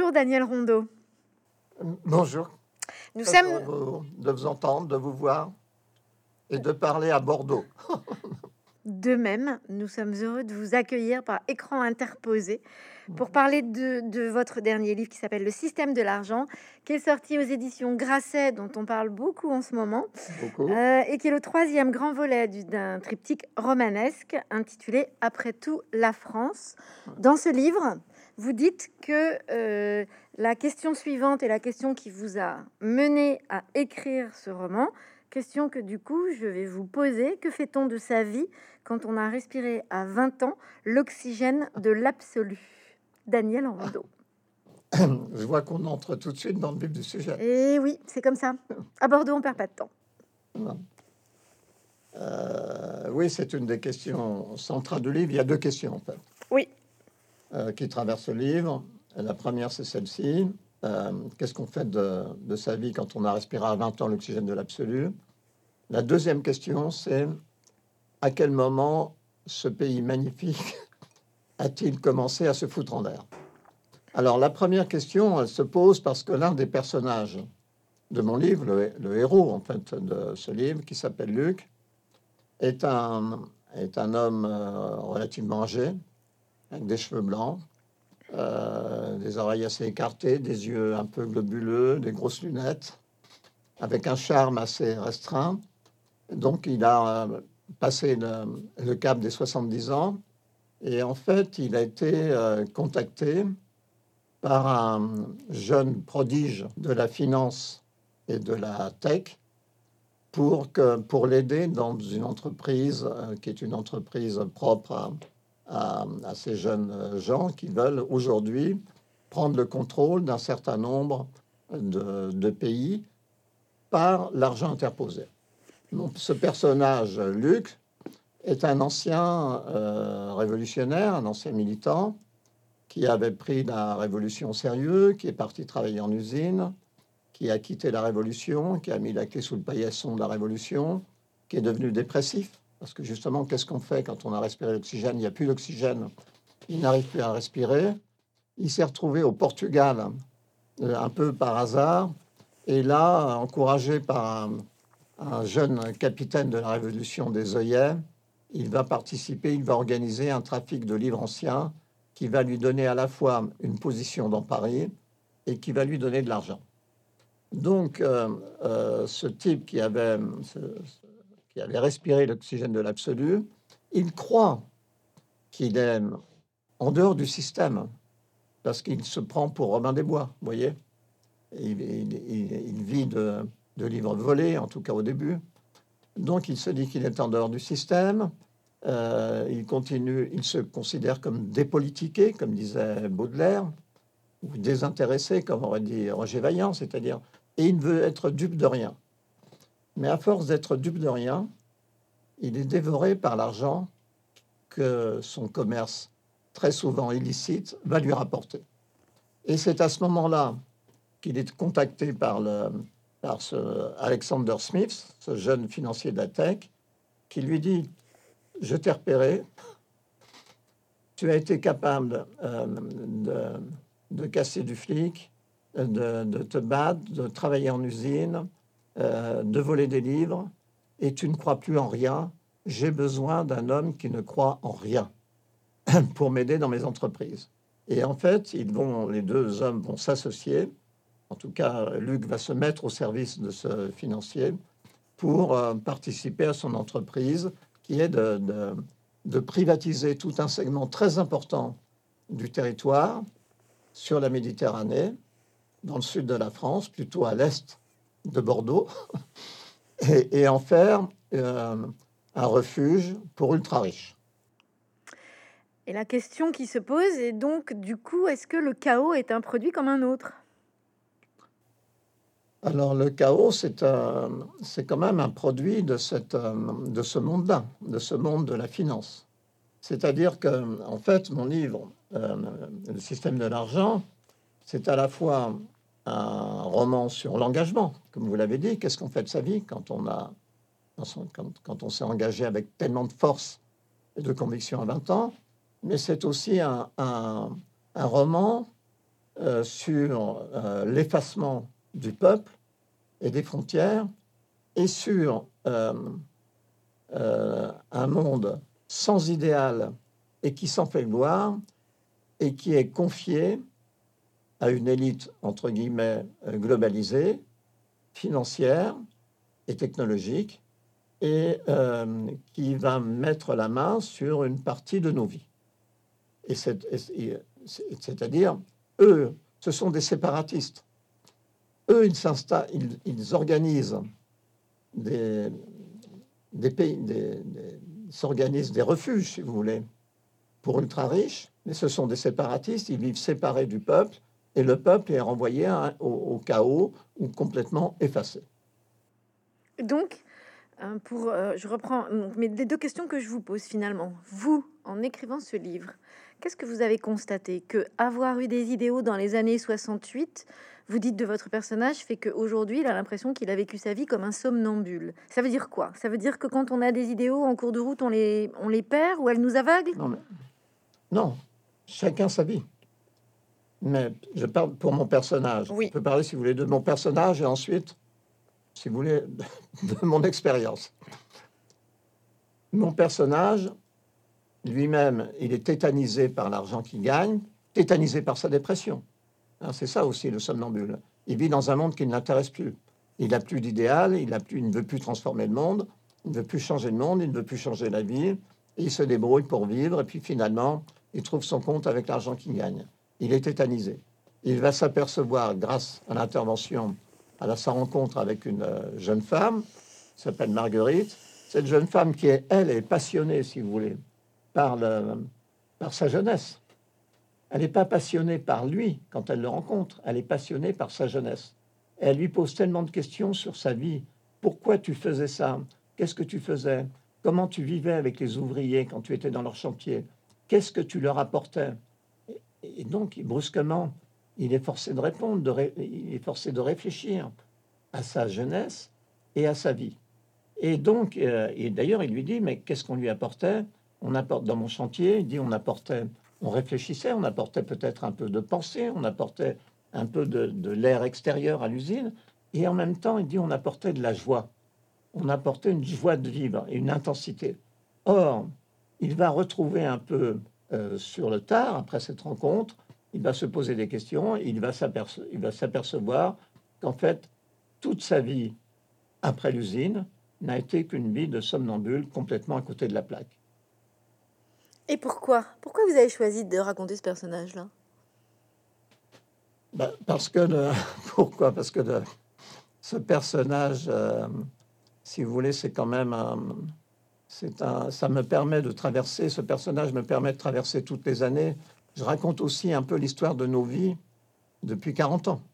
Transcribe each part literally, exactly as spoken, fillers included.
Bonjour Daniel Rondeau. Bonjour. Nous Très sommes heureux de vous, de vous entendre, de vous voir et de parler à Bordeaux. de même, nous sommes heureux de vous accueillir par écran interposé pour parler de, de votre dernier livre qui s'appelle Le système de l'argent, qui est sorti aux éditions Grasset, dont on parle beaucoup en ce moment, Beaucoup. euh, et qui est le troisième grand volet du- d'un triptyque romanesque intitulé Après tout, la France. Dans ce livre, vous dites que euh, la question suivante est la question qui vous a mené à écrire ce roman, question que du coup je vais vous poser. Que fait-on de sa vie quand on a respiré à vingt ans l'oxygène de l'absolu? Daniel Rondeau. Je vois qu'on entre tout de suite dans le vif du sujet. Et oui, c'est comme ça. À Bordeaux, on perd pas de temps. Euh, oui, c'est une des questions centrales du livre. Il y a deux questions, en fait, Oui, euh, qui traversent le livre. La première, c'est celle-ci. Euh, qu'est-ce qu'on fait de, de sa vie quand on a respiré à vingt ans l'oxygène de l'absolu? La deuxième question, c'est à quel moment ce pays magnifique a-t-il commencé à se foutre en l'air? Alors, la première question, elle se pose parce que l'un des personnages de mon livre, le, le héros, en fait, de ce livre, qui s'appelle Luc, est un, est un homme euh, relativement âgé, avec des cheveux blancs, euh, des oreilles assez écartées, des yeux un peu globuleux, des grosses lunettes, avec un charme assez restreint. Donc, il a euh, passé le, le cap des soixante-dix ans, et en fait, il a été euh, contacté par un jeune prodige de la finance et de la tech pour, que, pour l'aider dans une entreprise euh, qui est une entreprise propre à, à, à ces jeunes gens qui veulent aujourd'hui prendre le contrôle d'un certain nombre de, de pays par l'argent interposé. Donc, ce personnage, Luc, est un ancien euh, révolutionnaire, un ancien militant, qui avait pris la révolution au sérieux, qui est parti travailler en usine, qui a quitté la révolution, qui a mis la clé sous le paillasson de la révolution, qui est devenu dépressif. Parce que justement, qu'est-ce qu'on fait quand on a respiré l'oxygène? Il n'y a plus d'oxygène, il n'arrive plus à respirer. Il s'est retrouvé au Portugal, euh, un peu par hasard, et là, encouragé par un, un jeune capitaine de la révolution des œillets, il va participer, il va organiser un trafic de livres anciens qui va lui donner à la fois une position dans Paris et qui va lui donner de l'argent. Donc, euh, euh, ce type qui avait, ce- ce- qui avait respiré l'oxygène de l'absolu, il croit qu'il est en dehors du système parce qu'il se prend pour Robin des Bois, vous voyez. Il, il- il- il vit de, de livres volés, en tout cas au début. Donc, il se dit qu'il est en dehors du système. Euh, il continue, il se considère comme dépolitiqué, comme disait Baudelaire, ou désintéressé, comme aurait dit Roger Vaillant, c'est-à-dire, et il veut être dupe de rien. Mais à force d'être dupe de rien, il est dévoré par l'argent que son commerce, très souvent illicite, va lui rapporter. Et c'est à ce moment-là qu'il est contacté par, le, par ce Alexander Smith, ce jeune financier de la tech, qui lui dit: je t'ai repéré, tu as été capable euh, de, de casser du flic, de, de te battre, de travailler en usine, euh, de voler des livres, et tu ne crois plus en rien. J'ai besoin d'un homme qui ne croit en rien pour m'aider dans mes entreprises. Et en fait, ils vont, les deux hommes vont s'associer. En tout cas, Luc va se mettre au service de ce financier pour euh, participer à son entreprise, qui est de, de, de privatiser tout un segment très important du territoire sur la Méditerranée, dans le sud de la France, plutôt à l'est de Bordeaux, et, et en faire euh, un refuge pour ultra-riches. Et la question qui se pose est donc, du coup, est-ce que le chaos est un produit comme un autre? Alors, le chaos, c'est euh, c'est quand même un produit de, cette, euh, de ce monde-là, de ce monde de la finance. C'est-à-dire que, en fait, mon livre, euh, Le système de l'argent, c'est à la fois un roman sur l'engagement, comme vous l'avez dit. Qu'est-ce qu'on fait de sa vie quand on a, quand, quand on s'est engagé avec tellement de force et de conviction à vingt ans? Mais c'est aussi un, un, un roman euh, sur euh, l'effacement du peuple et des frontières, et sur euh, euh, un monde sans idéal et qui s'en fait gloire, et qui est confié à une élite, entre guillemets, euh, globalisée, financière et technologique, et euh, qui va mettre la main sur une partie de nos vies. Et c'est, et c'est, c'est-à-dire, eux, ce sont des séparatistes. Eux, ils, s'installent, ils, ils organisent des, des pays, des, des, ils s'organisent des refuges, si vous voulez, pour ultra riches, mais ce sont des séparatistes, ils vivent séparés du peuple, et le peuple est renvoyé à, au, au chaos ou complètement effacé. Donc, euh, pour, euh, je reprends donc, mais les deux questions que je vous pose finalement. Vous, en écrivant ce livre, qu'est-ce que vous avez constaté? Que avoir eu des idéaux dans les années soixante-huit, vous dites de votre personnage, fait qu'aujourd'hui, il a l'impression qu'il a vécu sa vie comme un somnambule. Ça veut dire quoi? Ça veut dire que quand on a des idéaux en cours de route, on les, on les perd ou elles nous aveuglent? Non, mais, non, chacun sa vie. Mais je parle pour mon personnage. Oui. On peut parler, si vous voulez, de mon personnage et ensuite, si vous voulez, de mon expérience. Mon personnage, lui-même, il est tétanisé par l'argent qu'il gagne, tétanisé par sa dépression. Hein, c'est ça aussi le somnambule. Il vit dans un monde qui ne l'intéresse plus. Il n'a plus d'idéal, il, a plus, il ne veut plus transformer le monde, il ne veut plus changer le monde, il ne veut plus changer la vie. Et il se débrouille pour vivre et puis finalement, il trouve son compte avec l'argent qu'il gagne. Il est tétanisé. Il va s'apercevoir, grâce à l'intervention, à sa rencontre avec une jeune femme, qui s'appelle Marguerite. Cette jeune femme qui, est, elle, est passionnée, si vous voulez, par, le, par sa jeunesse. Elle n'est pas passionnée par lui quand elle le rencontre, elle est passionnée par sa jeunesse. Et elle lui pose tellement de questions sur sa vie. Pourquoi tu faisais ça? Qu'est-ce que tu faisais? Comment tu vivais avec les ouvriers quand tu étais dans leur chantier? Qu'est-ce que tu leur apportais? Et donc, brusquement, il est forcé de répondre, de ré... il est forcé de réfléchir à sa jeunesse et à sa vie. Et donc, euh, et d'ailleurs, il lui dit, mais qu'est-ce qu'on lui apportait? On apporte dans mon chantier, il dit, on apportait, on réfléchissait, on apportait peut-être un peu de pensée, on apportait un peu de, de l'air extérieur à l'usine, et en même temps, il dit, on apportait de la joie. On apportait une joie de vivre et une intensité. Or, il va retrouver un peu euh, sur le tard, après cette rencontre, il va se poser des questions, il va s'aperce- il va s'apercevoir qu'en fait, toute sa vie après l'usine n'a été qu'une vie de somnambule complètement à côté de la plaque. Et pourquoi? Pourquoi vous avez choisi de raconter ce personnage-là? Ben, parce que le, pourquoi? Parce que le, ce personnage, euh, si vous voulez, c'est quand même un, c'est un, ça me permet de traverser, ce personnage me permet de traverser toutes les années. Je raconte aussi un peu l'histoire de nos vies depuis quarante ans.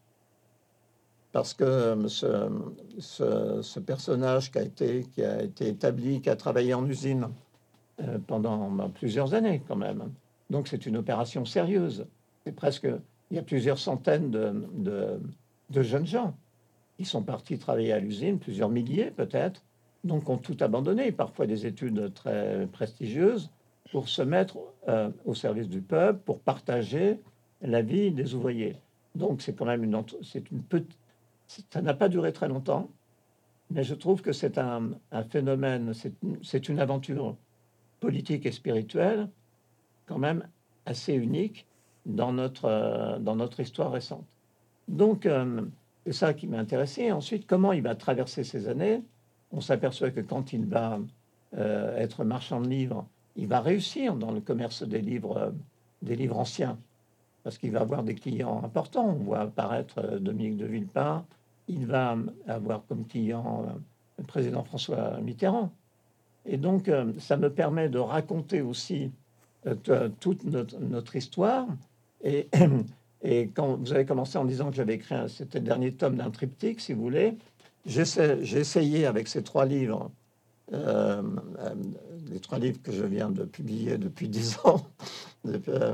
Parce que ce, ce, ce personnage qui a, été, qui a été établi, qui a travaillé en usine euh, pendant ben, plusieurs années quand même. Donc c'est une opération sérieuse. C'est presque, il y a plusieurs centaines de, de, de jeunes gens qui sont partis travailler à l'usine, plusieurs milliers peut-être, donc ont tout abandonné, parfois des études très prestigieuses, pour se mettre euh, au service du peuple, pour partager la vie des ouvriers. Donc c'est quand même une, c'est une petite, ça n'a pas duré très longtemps, mais je trouve que c'est un, un phénomène, c'est, c'est une aventure politique et spirituelle quand même assez unique dans notre, euh, dans notre histoire récente. Donc, euh, c'est ça qui m'a intéressé. Ensuite, comment il va traverser ces années? On s'aperçoit que quand il va euh, être marchand de livres, il va réussir dans le commerce des livres, euh, des livres anciens, parce qu'il va avoir des clients importants. On voit apparaître euh, Dominique de Villepin, il va avoir comme client euh, le président François Mitterrand. Et donc, euh, ça me permet de raconter aussi euh, toute notre, notre histoire. Et, et quand vous avez commencé en disant que j'avais écrit, un, c'était le dernier tome d'un triptyque, si vous voulez, j'essaie, j'ai essayé avec ces trois livres, euh, euh, les trois livres que je viens de publier depuis dix ans, depuis, euh,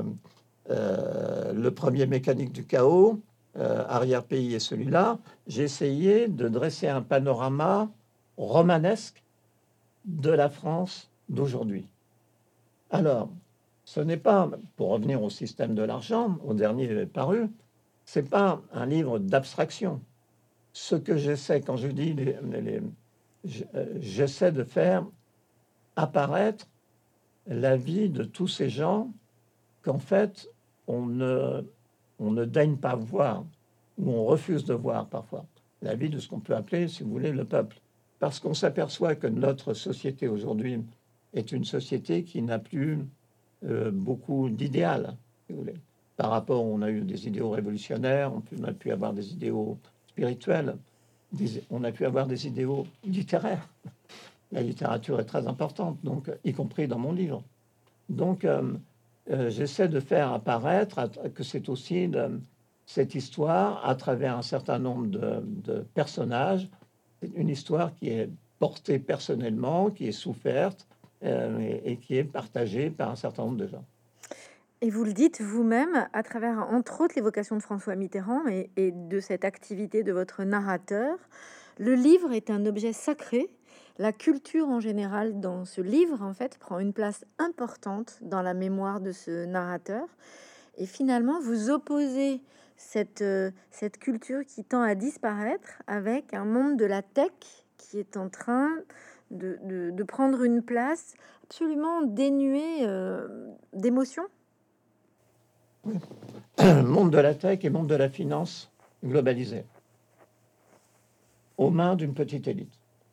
euh, le premier Mécanique du chaos, euh, Arrière-pays et celui-là, j'ai essayé de dresser un panorama romanesque de la France d'aujourd'hui. Alors, ce n'est pas, pour revenir au système de l'argent, au dernier paru, c'est pas un livre d'abstraction. Ce que j'essaie, quand je dis, les, les, j'essaie de faire apparaître la vie de tous ces gens qu'en fait, on ne, on ne daigne pas voir, ou on refuse de voir parfois, la vie de ce qu'on peut appeler, si vous voulez, le peuple. Parce qu'on s'aperçoit que notre société aujourd'hui est une société qui n'a plus euh, beaucoup d'idéal, si vous voulez. Par rapport, on a eu des idéaux révolutionnaires, on a pu avoir des idéaux spirituels, des, on a pu avoir des idéaux littéraires. La littérature est très importante, donc y compris dans mon livre. Donc, euh, euh, j'essaie de faire apparaître que c'est aussi de, cette histoire à travers un certain nombre de, de personnages, une histoire qui est portée personnellement, qui est soufferte euh, et, et qui est partagée par un certain nombre de gens. Et vous le dites vous-même, à travers, entre autres, l'évocation de François Mitterrand et, et de cette activité de votre narrateur, le livre est un objet sacré. La culture en général dans ce livre, en fait, prend une place importante dans la mémoire de ce narrateur. Et finalement, vous opposez cette, euh, cette culture qui tend à disparaître avec un monde de la tech qui est en train de, de, de prendre une place absolument dénuée euh, d'émotion. Oui. Monde de la tech et monde de la finance globalisé, aux mains d'une petite élite.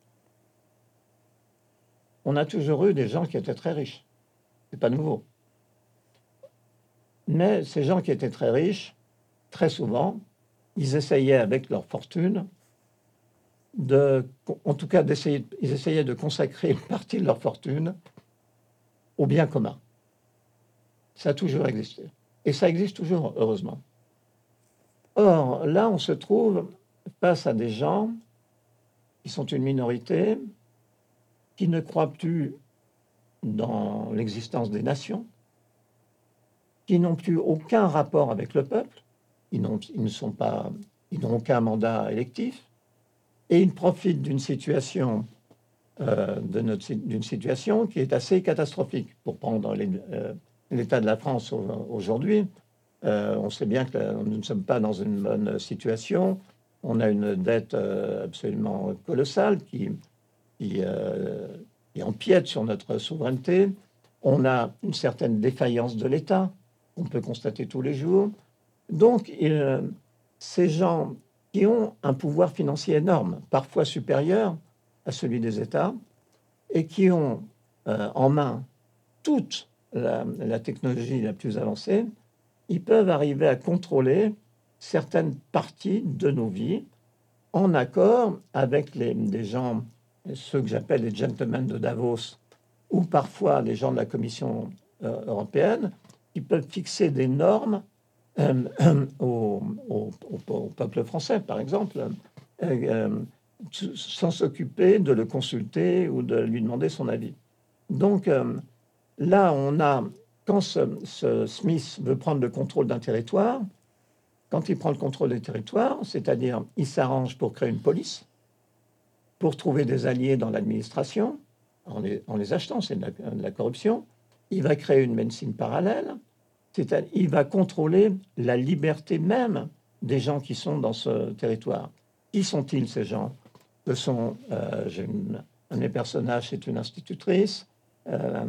On a toujours eu des gens qui étaient très riches. C'est pas nouveau. Mais ces gens qui étaient très riches, très souvent, ils essayaient avec leur fortune de, en tout cas, d'essayer, ils essayaient de consacrer une partie de leur fortune au bien commun. Ça a toujours existé. Et ça existe toujours, heureusement. Or, là, on se trouve face à des gens qui sont une minorité, qui ne croient plus dans l'existence des nations, qui n'ont plus aucun rapport avec le peuple, ils, n'ont, ils ne sont pas, ils n'ont aucun mandat électif, et ils profitent d'une situation, euh, de notre, d'une situation qui est assez catastrophique. Pour prendre les, euh, l'état de la France aujourd'hui, euh, on sait bien que la, nous ne sommes pas dans une bonne situation. On a une dette euh, absolument colossale qui, qui, euh, qui empiète sur notre souveraineté. On a une certaine défaillance de l'État, on peut constater tous les jours. Donc, euh, ces gens qui ont un pouvoir financier énorme, parfois supérieur à celui des États, et qui ont euh, en main toute la, la technologie la plus avancée, ils peuvent arriver à contrôler certaines parties de nos vies en accord avec les, des gens, ceux que j'appelle les gentlemen de Davos, ou parfois les gens de la Commission euh, européenne, qui peuvent fixer des normes euh, euh, au, au, au, au peuple français, par exemple, euh, euh, sans s'occuper de le consulter ou de lui demander son avis. Donc euh, là, on a, quand ce, ce Smith veut prendre le contrôle d'un territoire, quand il prend le contrôle des territoires, c'est-à-dire il s'arrange pour créer une police, pour trouver des alliés dans l'administration, en les, en les achetant, c'est de la, de la corruption, il va créer une médecine parallèle, c'est-à-dire il va contrôler la liberté même des gens qui sont dans ce territoire. Qui sont-ils, ces gens? Ce sont, euh, j'ai une, un des personnages, c'est une institutrice, euh,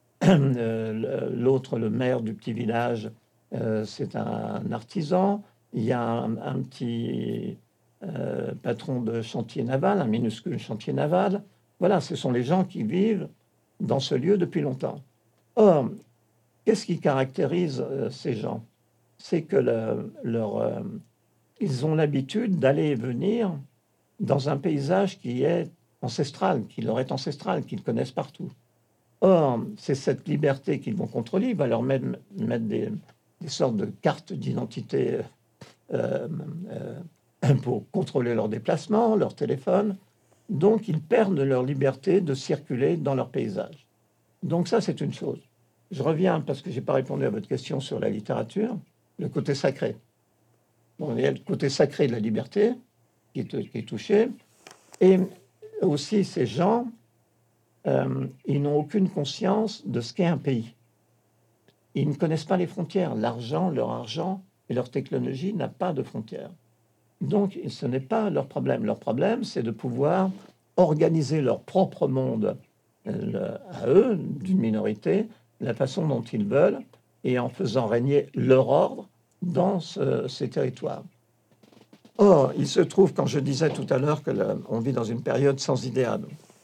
euh, l'autre, le maire du petit village, euh, c'est un artisan, il y a un, un petit euh, patron de chantier naval, un minuscule chantier naval. Voilà, ce sont les gens qui vivent dans ce lieu depuis longtemps. Or, qu'est-ce qui caractérise euh, ces gens? C'est que le, leur, euh, ils ont l'habitude d'aller et venir dans un paysage qui est ancestral, qui leur est ancestral, qu'ils connaissent partout. Or, c'est cette liberté qu'ils vont contrôler. Il va leur mettre, mettre des, des sortes de cartes d'identité euh, euh, pour contrôler leurs déplacements, leur téléphone. Donc, ils perdent leur liberté de circuler dans leur paysage. Donc ça, c'est une chose. Je reviens, parce que je n'ai pas répondu à votre question sur la littérature, le côté sacré. Bon, il y a le côté sacré de la liberté qui est, qui est touché. Et aussi, ces gens, euh, ils n'ont aucune conscience de ce qu'est un pays. Ils ne connaissent pas les frontières. L'argent, leur argent, et leur technologie n'a pas de frontières. Donc, ce n'est pas leur problème. Leur problème, c'est de pouvoir organiser leur propre monde euh, à eux, d'une minorité, la façon dont ils veulent, et en faisant régner leur ordre dans ce, ces territoires. Or, il se trouve, quand je disais tout à l'heure qu'on vit dans une période sans idéal,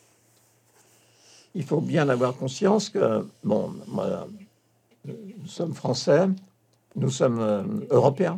il faut bien avoir conscience que, bon, moi, nous sommes français, nous sommes euh, européens,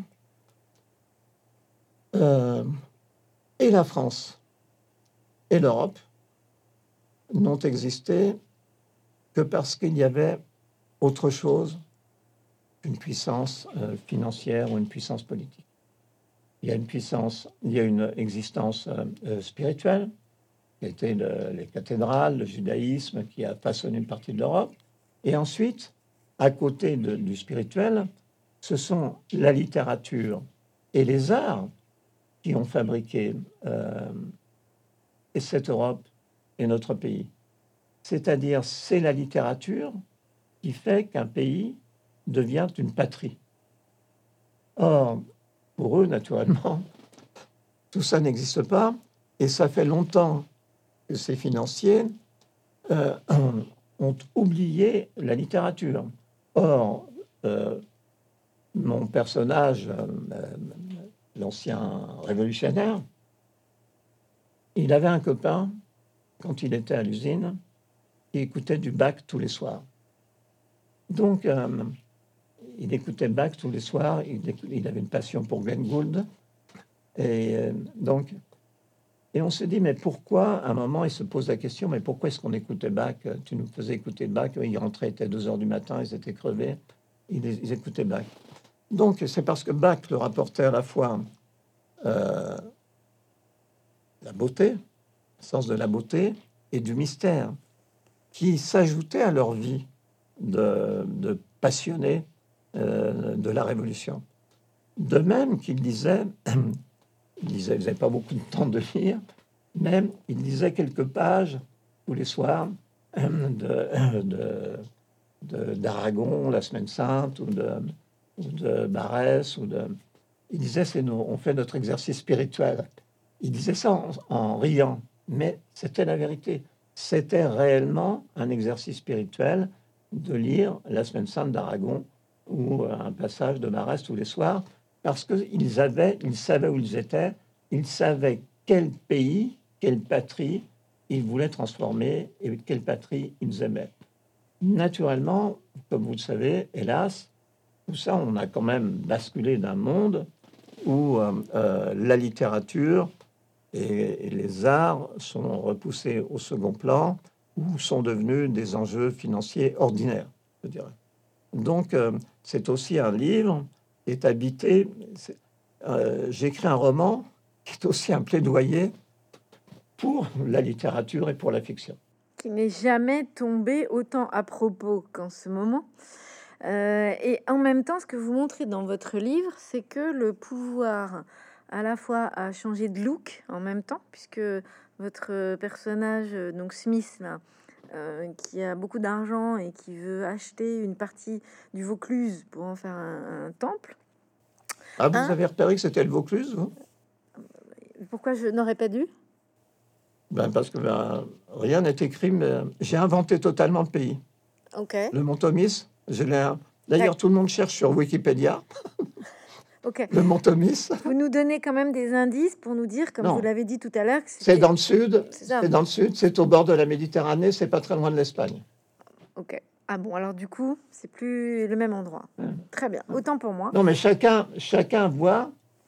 euh, et la France et l'Europe n'ont existé que parce qu'il y avait autre chose qu'une puissance euh, financière ou une puissance politique. Il y a une puissance, il y a une existence euh, spirituelle, qui était le, les cathédrales, le judaïsme, qui a façonné une partie de l'Europe. Et ensuite, à côté de, du spirituel, ce sont la littérature et les arts qui ont fabriqué euh, cette Europe et notre pays. C'est-à-dire, c'est la littérature qui fait qu'un pays devient une patrie. Or, pour eux, naturellement, tout ça n'existe pas, et ça fait longtemps que ces financiers euh, ont oublié la littérature. Or, euh, mon personnage, euh, l'ancien révolutionnaire, il avait un copain, quand il était à l'usine, qui écoutait du Bach tous les soirs. Donc, euh, il écoutait Bach tous les soirs, il, il avait une passion pour Glenn Gould, et euh, donc, et on se dit, mais pourquoi, à un moment, il se pose la question, mais pourquoi est-ce qu'on écoutait Bach? Tu nous faisais écouter Bach, ils rentraient, il était deux heures du matin, ils étaient crevés, ils, ils écoutaient Bach. Donc, c'est parce que Bach leur apportait à la fois euh, la beauté, le sens de la beauté, et du mystère, qui s'ajoutait à leur vie de, de passionnés euh, de la Révolution. De même qu'il disait, il disait, ils n'avaient pas beaucoup de temps de lire, mais il lisait quelques pages tous les soirs de, de, de, d'Aragon, la Semaine Sainte, ou de, ou de Barès, ou de... Il disait, c'est nous, on fait notre exercice spirituel. Il disait ça en, en riant, mais c'était la vérité. C'était réellement un exercice spirituel de lire la Semaine Sainte d'Aragon ou un passage de Barès tous les soirs, parce qu'ils avaient, ils savaient où ils étaient, ils savaient quel pays, quelle patrie ils voulaient transformer et quelle patrie ils aimaient. Naturellement, comme vous le savez, hélas, tout ça, on a quand même basculé d'un monde où euh, euh, la littérature et, et les arts sont repoussés au second plan ou sont devenus des enjeux financiers ordinaires, je dirais. Donc, euh, c'est aussi un livre qui est habité. C'est, euh, j'écris un roman qui est aussi un plaidoyer pour la littérature et pour la fiction. Qui n'est jamais tombé autant à propos qu'en ce moment. Euh, et en même temps, ce que vous montrez dans votre livre, c'est que le pouvoir à la fois a changé de look en même temps, puisque votre personnage, donc Smith, là, euh, qui a beaucoup d'argent et qui veut acheter une partie du Vaucluse pour en faire un, un temple. Ah, vous hein avez repéré que c'était le Vaucluse, vous? Pourquoi je n'aurais pas dû? Ben parce que ben, rien n'est écrit, mais j'ai inventé totalement le pays. Ok. Le Mont-Tomis, je l'ai. D'ailleurs, tout le monde cherche sur Wikipédia. Ok. Le Mont-Tomis. Vous nous donnez quand même des indices pour nous dire, comme Non. vous l'avez dit tout à l'heure, que c'est dans le sud. C'est ça. C'est dans le sud. C'est au bord de la Méditerranée. C'est pas très loin de l'Espagne. Ok. Ah bon, alors du coup, c'est plus le même endroit. Ouais. Très bien. Autant pour moi. Non, mais chacun, chacun voit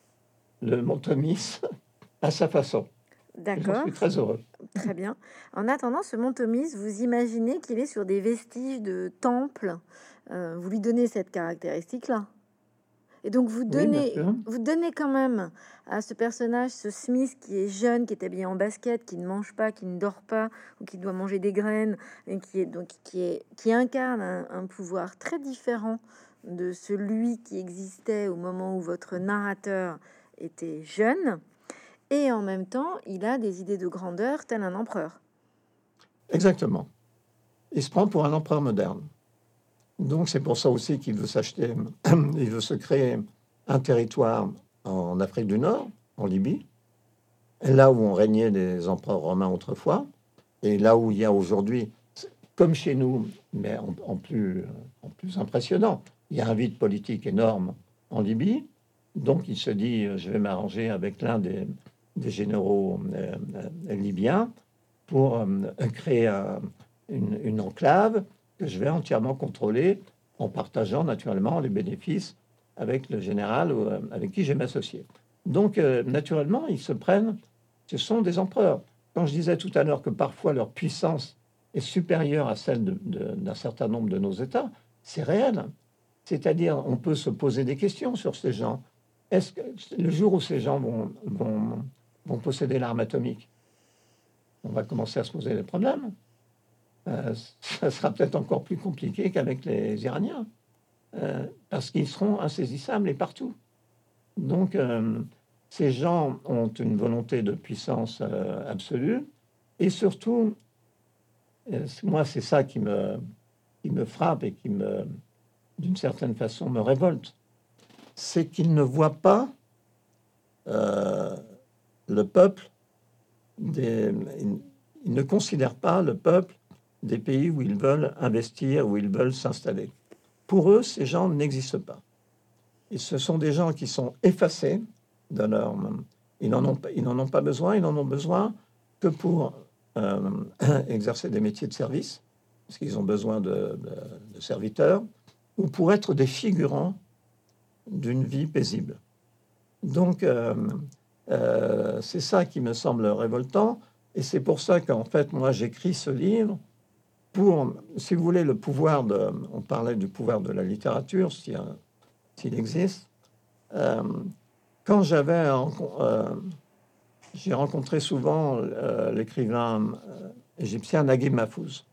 le Mont-Tomis à sa façon. Et j'en D'accord. suis très heureux. Très bien. En attendant, ce mont Tomis, vous imaginez qu'il est sur des vestiges de temples. Euh, vous lui donnez cette caractéristique-là. Et donc, vous Oui, bien donnez, sûr. vous donnez quand même à ce personnage, ce Smith qui est jeune, qui est habillé en basket, qui ne mange pas, qui ne dort pas, ou qui doit manger des graines, et qui est donc qui est qui incarne un, un pouvoir très différent de celui qui existait au moment où votre narrateur était jeune. Et en même temps, il a des idées de grandeur, tel un empereur. Exactement. Il se prend pour un empereur moderne. Donc c'est pour ça aussi qu'il veut s'acheter, il veut se créer un territoire en Afrique du Nord, en Libye, là où ont régné les empereurs romains autrefois, et là où il y a aujourd'hui, comme chez nous, mais en, en plus, en plus impressionnant, il y a un vide politique énorme en Libye. Donc il se dit, je vais m'arranger avec l'un des, des généraux euh, euh, libyens pour euh, créer euh, une, une enclave que je vais entièrement contrôler en partageant naturellement les bénéfices avec le général euh, avec qui je vais m'associer. Donc euh, naturellement, ils se prennent, ce sont des empereurs. Quand je disais tout à l'heure que parfois leur puissance est supérieure à celle de, de, d'un certain nombre de nos États, c'est réel. C'est-à-dire, on peut se poser des questions sur ces gens. Est-ce que le jour où ces gens vont, vont, vont posséder l'arme atomique, on va commencer à se poser des problèmes. Euh, ça sera peut-être encore plus compliqué qu'avec les Iraniens, euh, parce qu'ils seront insaisissables et partout. Donc, euh, ces gens ont une volonté de puissance euh, absolue, et surtout, euh, moi, c'est ça qui me, qui me frappe et qui me, d'une certaine façon, me révolte, c'est qu'ils ne voient pas euh, le peuple des, ils, ils ne considèrent pas le peuple des pays où ils veulent investir, où ils veulent s'installer. Pour eux, ces gens n'existent pas. Et ce sont des gens qui sont effacés de leur... Ils n'en ont, ils n'en ont pas besoin, ils n'en ont besoin que pour euh, exercer des métiers de service, parce qu'ils ont besoin de, de, de serviteurs, ou pour être des figurants d'une vie paisible. Donc, euh, euh, c'est ça qui me semble révoltant, et c'est pour ça qu'en fait, moi, j'écris ce livre pour, si vous voulez, le pouvoir de... On parlait du pouvoir de la littérature, s'il, s'il existe. Euh, quand j'avais... Euh, j'ai rencontré souvent euh, l'écrivain euh, égyptien Naguib Mahfouz.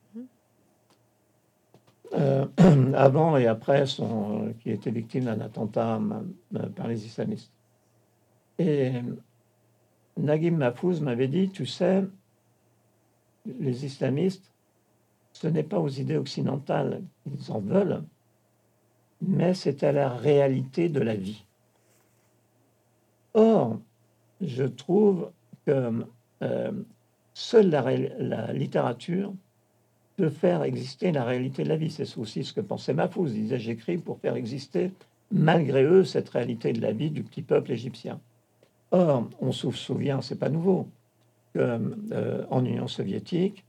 Euh, avant et après, son, euh, qui était victime d'un attentat euh, par les islamistes. Et Naguib Mahfouz m'avait dit, tu sais, les islamistes, ce n'est pas aux idées occidentales qu'ils en veulent, mais c'est à la réalité de la vie. Or, je trouve que euh, seule la, la littérature peut faire exister la réalité de la vie. C'est aussi ce que pensait Mahfouz. Il disait, j'écris pour faire exister, malgré eux, cette réalité de la vie du petit peuple égyptien. Or, on se souvient, c'est pas nouveau, qu'en euh, Union soviétique,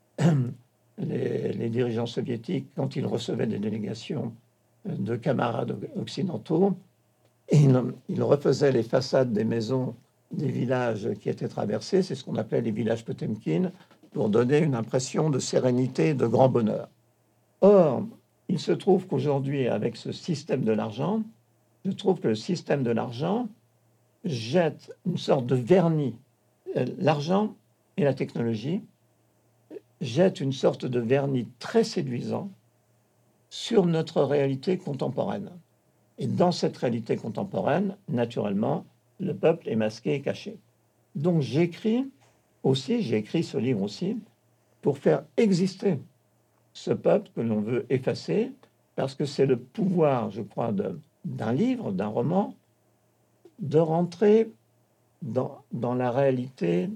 les, les dirigeants soviétiques, quand ils recevaient des délégations de camarades occidentaux, ils, ils refaisaient les façades des maisons des villages qui étaient traversés, c'est ce qu'on appelait les villages Potemkin, pour donner une impression de sérénité, de grand bonheur. Or, il se trouve qu'aujourd'hui, avec ce système de l'argent, je trouve que le système de l'argent jette une sorte de vernis. L'argent et la technologie jettent une sorte de vernis très séduisant sur notre réalité contemporaine. Et dans cette réalité contemporaine, naturellement, le peuple est masqué et caché. Donc j'écris aussi, j'ai écrit ce livre aussi, pour faire exister ce peuple que l'on veut effacer, parce que c'est le pouvoir, je crois, de, d'un livre, d'un roman, de rentrer dans, dans la réalité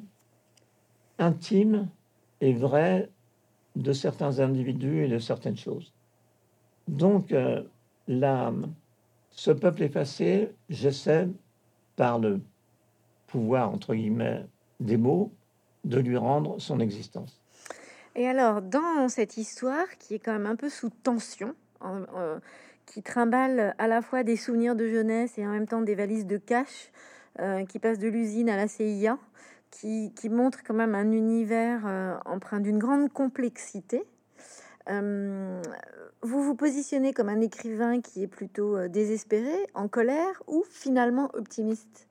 intime et vraie de certains individus et de certaines choses. Donc, euh, la, ce peuple effacé, j'essaie, par le pouvoir, entre guillemets, des mots, de lui rendre son existence. Et alors, dans cette histoire, qui est quand même un peu sous tension, en, en, qui trimballe à la fois des souvenirs de jeunesse et en même temps des valises de cash, euh, qui passe de l'usine à la C I A, qui, qui montre quand même un univers euh, empreint d'une grande complexité. Euh, vous vous positionnez comme un écrivain qui est plutôt euh, désespéré, en colère ou finalement optimiste?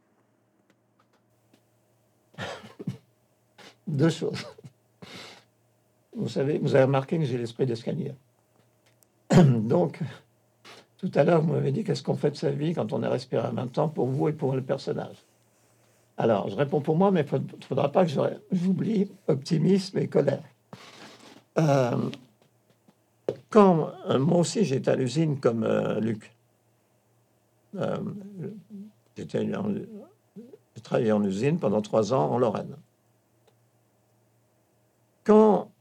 Deux choses. Vous savez, vous avez remarqué que j'ai l'esprit d'escalier. Donc, tout à l'heure, vous m'avez dit qu'est-ce qu'on fait de sa vie quand on est respiré à vingt ans pour vous et pour le personnage. Alors, je réponds pour moi, mais il ne faudra pas que j'oublie optimisme et colère. Euh, quand euh, moi aussi j'étais à l'usine comme euh, Luc, Euh, j'étais en, j'ai travaillé en usine pendant trois ans en Lorraine. Quand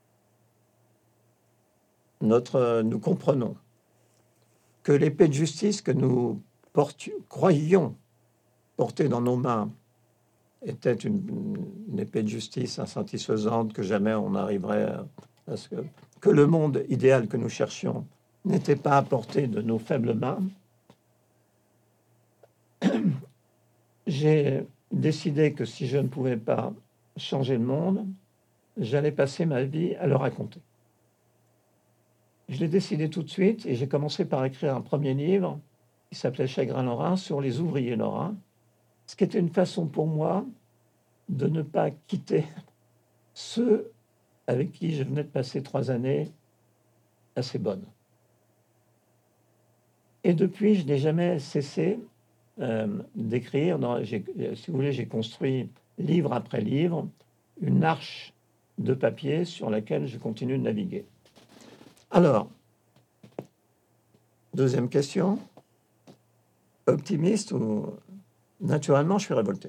notre, nous comprenons que l'épée de justice que nous portions, croyions porter dans nos mains était une, une épée de justice insatisfaisante, que jamais on n'arriverait à, à ce que, que le monde idéal que nous cherchions n'était pas à portée de nos faibles mains, j'ai décidé que si je ne pouvais pas changer le monde, j'allais passer ma vie à le raconter. Je l'ai décidé tout de suite et j'ai commencé par écrire un premier livre qui s'appelait Chagrin lorrain sur les ouvriers lorrains, ce qui était une façon pour moi de ne pas quitter ceux avec qui je venais de passer trois années assez bonnes. Et depuis, je n'ai jamais cessé euh, d'écrire. Dans, j'ai, si vous voulez, j'ai construit livre après livre une arche de papier sur laquelle je continue de naviguer. Alors, deuxième question. Optimiste ou... Naturellement, je suis révolté.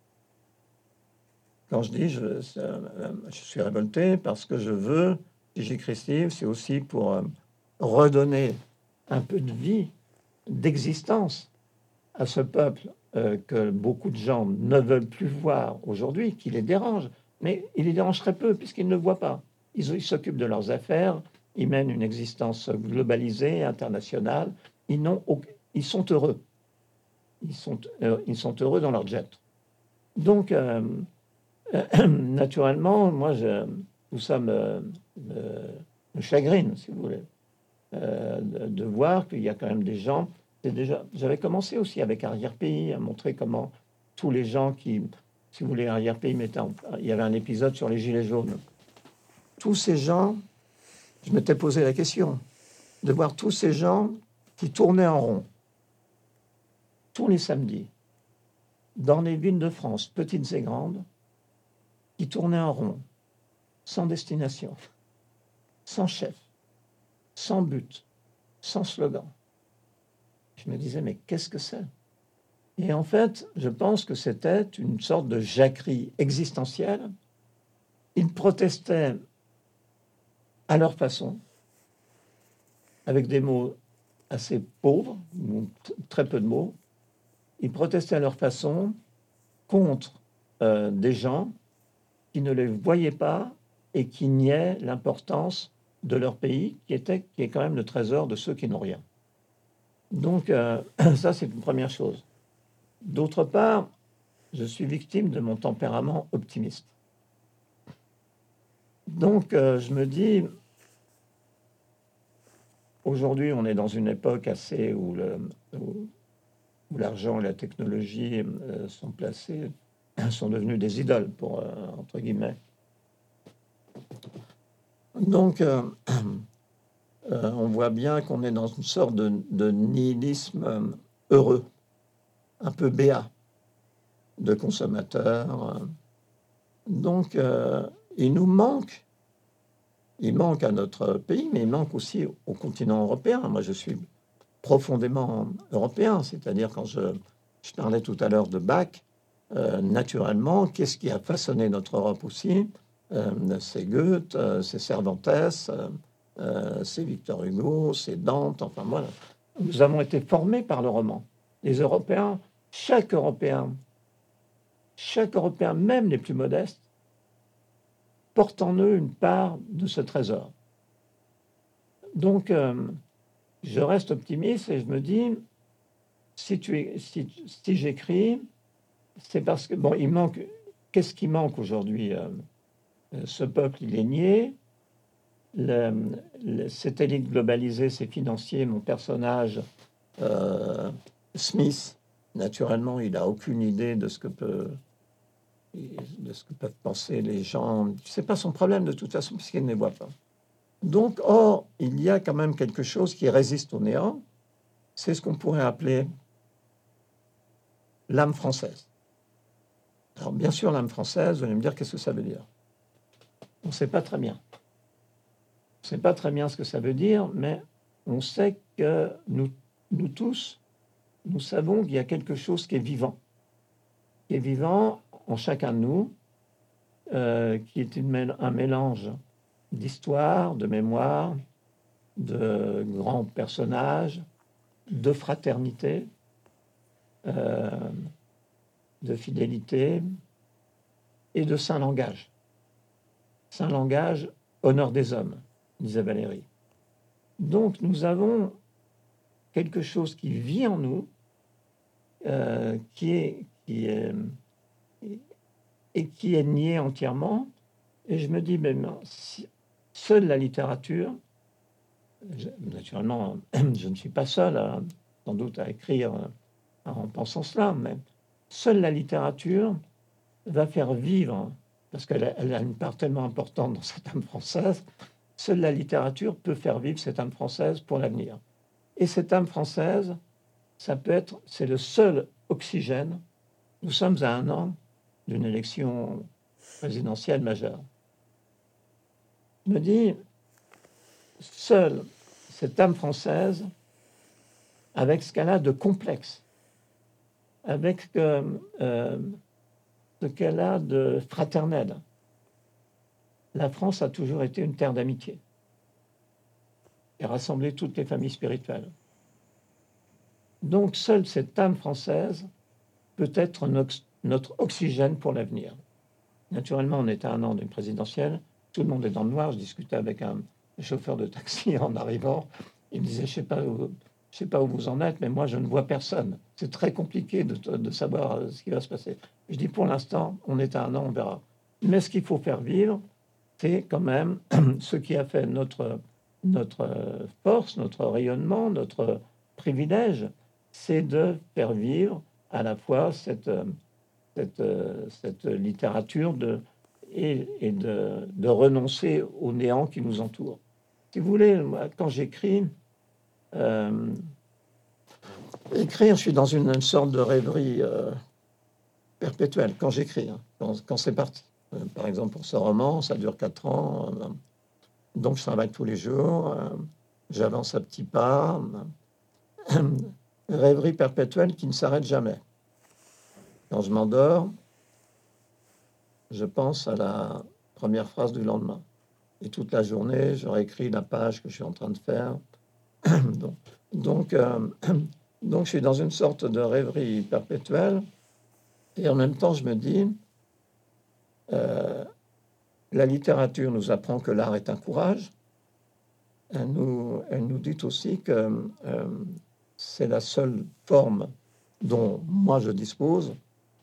Quand je dis je, je suis révolté parce que je veux, si j'écris ce livre, c'est aussi pour euh, redonner un peu de vie, d'existence à ce peuple euh, que beaucoup de gens ne veulent plus voir aujourd'hui, qui les dérange. Mais il les dérange très peu puisqu'ils ne le voient pas. Ils, ils s'occupent de leurs affaires, ils mènent une existence globalisée, internationale. Ils, n'ont aucun, ils sont heureux. Ils sont, euh, ils sont heureux dans leur jet. Donc, euh, euh, naturellement, moi, je, tout ça me, me, me chagrine, si vous voulez, euh, de, de voir qu'il y a quand même des gens. C'est déjà, j'avais commencé aussi avec Arrière-Pays à montrer comment tous les gens qui, si vous voulez, Arrière-Pays mettait en, il y avait un épisode sur les gilets jaunes. Tous ces gens, je m'étais posé la question de voir tous ces gens qui tournaient en rond tous les samedis dans les villes de France, petites et grandes, qui tournaient en rond, sans destination, sans chef, sans but, sans slogan. Je me disais, mais qu'est-ce que c'est? Et en fait, je pense que c'était une sorte de jacquerie existentielle. Ils protestaient à leur façon, avec des mots assez pauvres, très peu de mots. Ils protestaient à leur façon contre euh, des gens qui ne les voyaient pas et qui niaient l'importance de leur pays, qui, était, qui est quand même le trésor de ceux qui n'ont rien. Donc, euh, ça, c'est une première chose. D'autre part, je suis victime de mon tempérament optimiste. Donc, euh, je me dis, aujourd'hui, on est dans une époque assez où, le, où, où l'argent et la technologie euh, sont placés, sont devenus des idoles, pour, euh, entre guillemets. Donc, euh, euh, on voit bien qu'on est dans une sorte de, de nihilisme euh, heureux, un peu béat, de consommateurs. Donc, euh, il nous manque, il manque à notre pays, mais il manque aussi au continent européen. Moi, je suis profondément européen, c'est-à-dire quand je, je parlais tout à l'heure de Bach, euh, naturellement, qu'est-ce qui a façonné notre Europe aussi? euh, C'est Goethe, euh, c'est Cervantes, euh, euh, c'est Victor Hugo, c'est Dante, enfin voilà. Nous avons été formés par le roman. Les Européens, chaque Européen, chaque Européen, même les plus modestes, portent en eux une part de ce trésor. Donc, euh, je reste optimiste et je me dis, si, tu es, si, si j'écris, c'est parce que, bon, il manque, qu'est-ce qui manque aujourd'hui? euh, Ce peuple, il est nié. Le, le satellite globalisé, c'est financier. Mon personnage, euh, Smith, naturellement, il n'a aucune idée de ce que peut, de ce que peuvent penser les gens. C'est pas son problème de toute façon, puisqu'il ne les voit pas. Donc, or, il y a quand même quelque chose qui résiste au néant. C'est ce qu'on pourrait appeler l'âme française. Alors, bien sûr, l'âme française, vous allez me dire, qu'est-ce que ça veut dire? On ne sait pas très bien. On ne sait pas très bien ce que ça veut dire, mais on sait que nous, nous tous, nous savons qu'il y a quelque chose qui est vivant, qui est vivant en chacun de nous, euh, qui est une, un mélange d'histoire, de mémoire, de grands personnages, de fraternité, euh, de fidélité et de saint langage. Saint langage, honneur des hommes, disait Valérie. Donc nous avons quelque chose qui vit en nous, euh, qui est, qui est, et qui est nié entièrement. Et je me dis, mais si, seule la littérature, je, naturellement, je ne suis pas seul, à, sans doute, à écrire en pensant cela, mais seule la littérature va faire vivre, parce qu'elle a, elle a une part tellement importante dans cette âme française, seule la littérature peut faire vivre cette âme française pour l'avenir. Et cette âme française, ça peut être, c'est le seul oxygène. Nous sommes à un an d'une élection présidentielle majeure. Je me dis, seule cette âme française, avec ce qu'elle a de complexe, avec euh, euh, ce qu'elle a de fraternel. La France a toujours été une terre d'amitié et rassemblé toutes les familles spirituelles. Donc, seule cette âme française peut être notre, notre oxygène pour l'avenir. Naturellement, on est à un an d'une présidentielle, tout le monde est dans le noir. Je discutais avec un chauffeur de taxi en arrivant. Il me disait, je ne sais pas où, je sais pas où vous en êtes, mais moi, je ne vois personne. C'est très compliqué de, de savoir ce qui va se passer. Je dis, pour l'instant, on est à un an, on verra. Mais ce qu'il faut faire vivre, c'est quand même ce qui a fait notre, notre force, notre rayonnement, notre privilège, c'est de faire vivre à la fois cette, cette, cette littérature de, et, et de, de renoncer au néant qui nous entoure. Si vous voulez, moi, quand j'écris, euh, écrire, je suis dans une, une sorte de rêverie euh, perpétuelle quand j'écris, hein, quand, quand c'est parti. Euh, par exemple, pour ce roman, ça dure quatre ans, euh, donc je travaille tous les jours, euh, j'avance à petits pas, euh, rêverie perpétuelle qui ne s'arrête jamais. Quand je m'endors, je pense à la première phrase du lendemain. Et toute la journée, je réécris la page que je suis en train de faire. donc, donc, euh, donc, je suis dans une sorte de rêverie perpétuelle. Et en même temps, je me dis, euh, la littérature nous apprend que l'art est un courage. Elle nous, elle nous dit aussi que euh, c'est la seule forme dont moi je dispose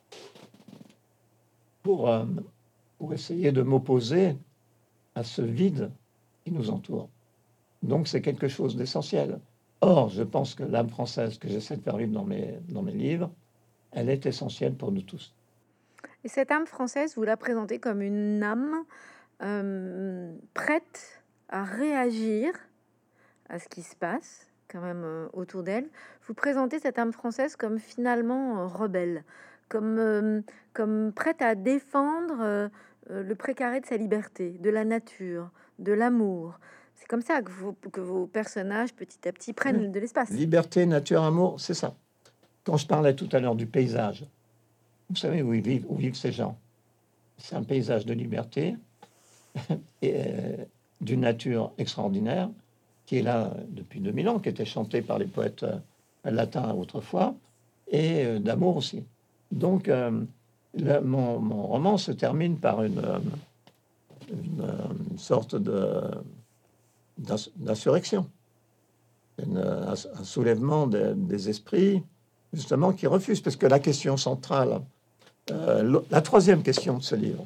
pour, euh, pour essayer de m'opposer à ce vide qui nous entoure. Donc c'est quelque chose d'essentiel. Or, je pense que l'âme française que j'essaie de faire vivre dans mes, dans mes livres, elle est essentielle pour nous tous. Et cette âme française, vous la présentez comme une âme euh, prête à réagir à ce qui se passe quand même euh, autour d'elle. Vous présentez cette âme française comme finalement euh, rebelle, comme, euh, comme prête à défendre euh, euh, le précaré de sa liberté, de la nature, de l'amour. C'est comme ça que, vous, que vos personnages, petit à petit, prennent Oui. de l'espace. Liberté, nature, amour, c'est ça. Quand je parlais tout à l'heure du paysage, vous savez où ils vivent, où vivent ces gens. C'est un paysage de liberté et euh, d'une nature extraordinaire qui est là depuis deux mille ans, qui était chanté par les poètes euh, latins autrefois, et euh, d'amour aussi. Donc, euh, le, mon, mon roman se termine par une, euh, une, une sorte de d'insurrection, une, un, un soulèvement de, des esprits, justement, qui refusent, parce que la question centrale, euh, la troisième question de ce livre,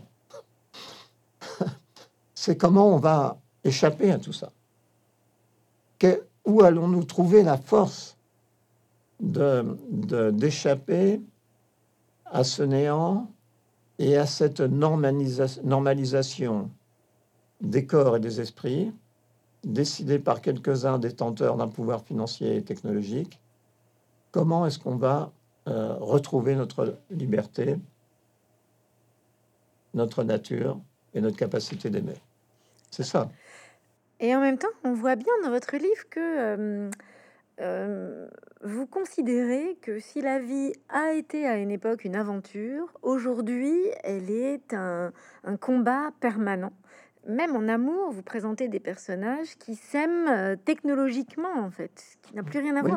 c'est comment on va échapper à tout ça. Que, où allons-nous trouver la force de, de, d'échapper à ce néant et à cette normalisa- normalisation des corps et des esprits, décidée par quelques-uns détenteurs d'un pouvoir financier et technologique? Comment est-ce qu'on va euh, retrouver notre liberté, notre nature et notre capacité d'aimer? C'est ça. Et en même temps, on voit bien dans votre livre que... Euh, Euh, vous considérez que si la vie a été à une époque une aventure, aujourd'hui, elle est un, un combat permanent. Même en amour, vous présentez des personnages qui s'aiment euh, technologiquement, en fait, qui n'a plus rien à Oui, voir.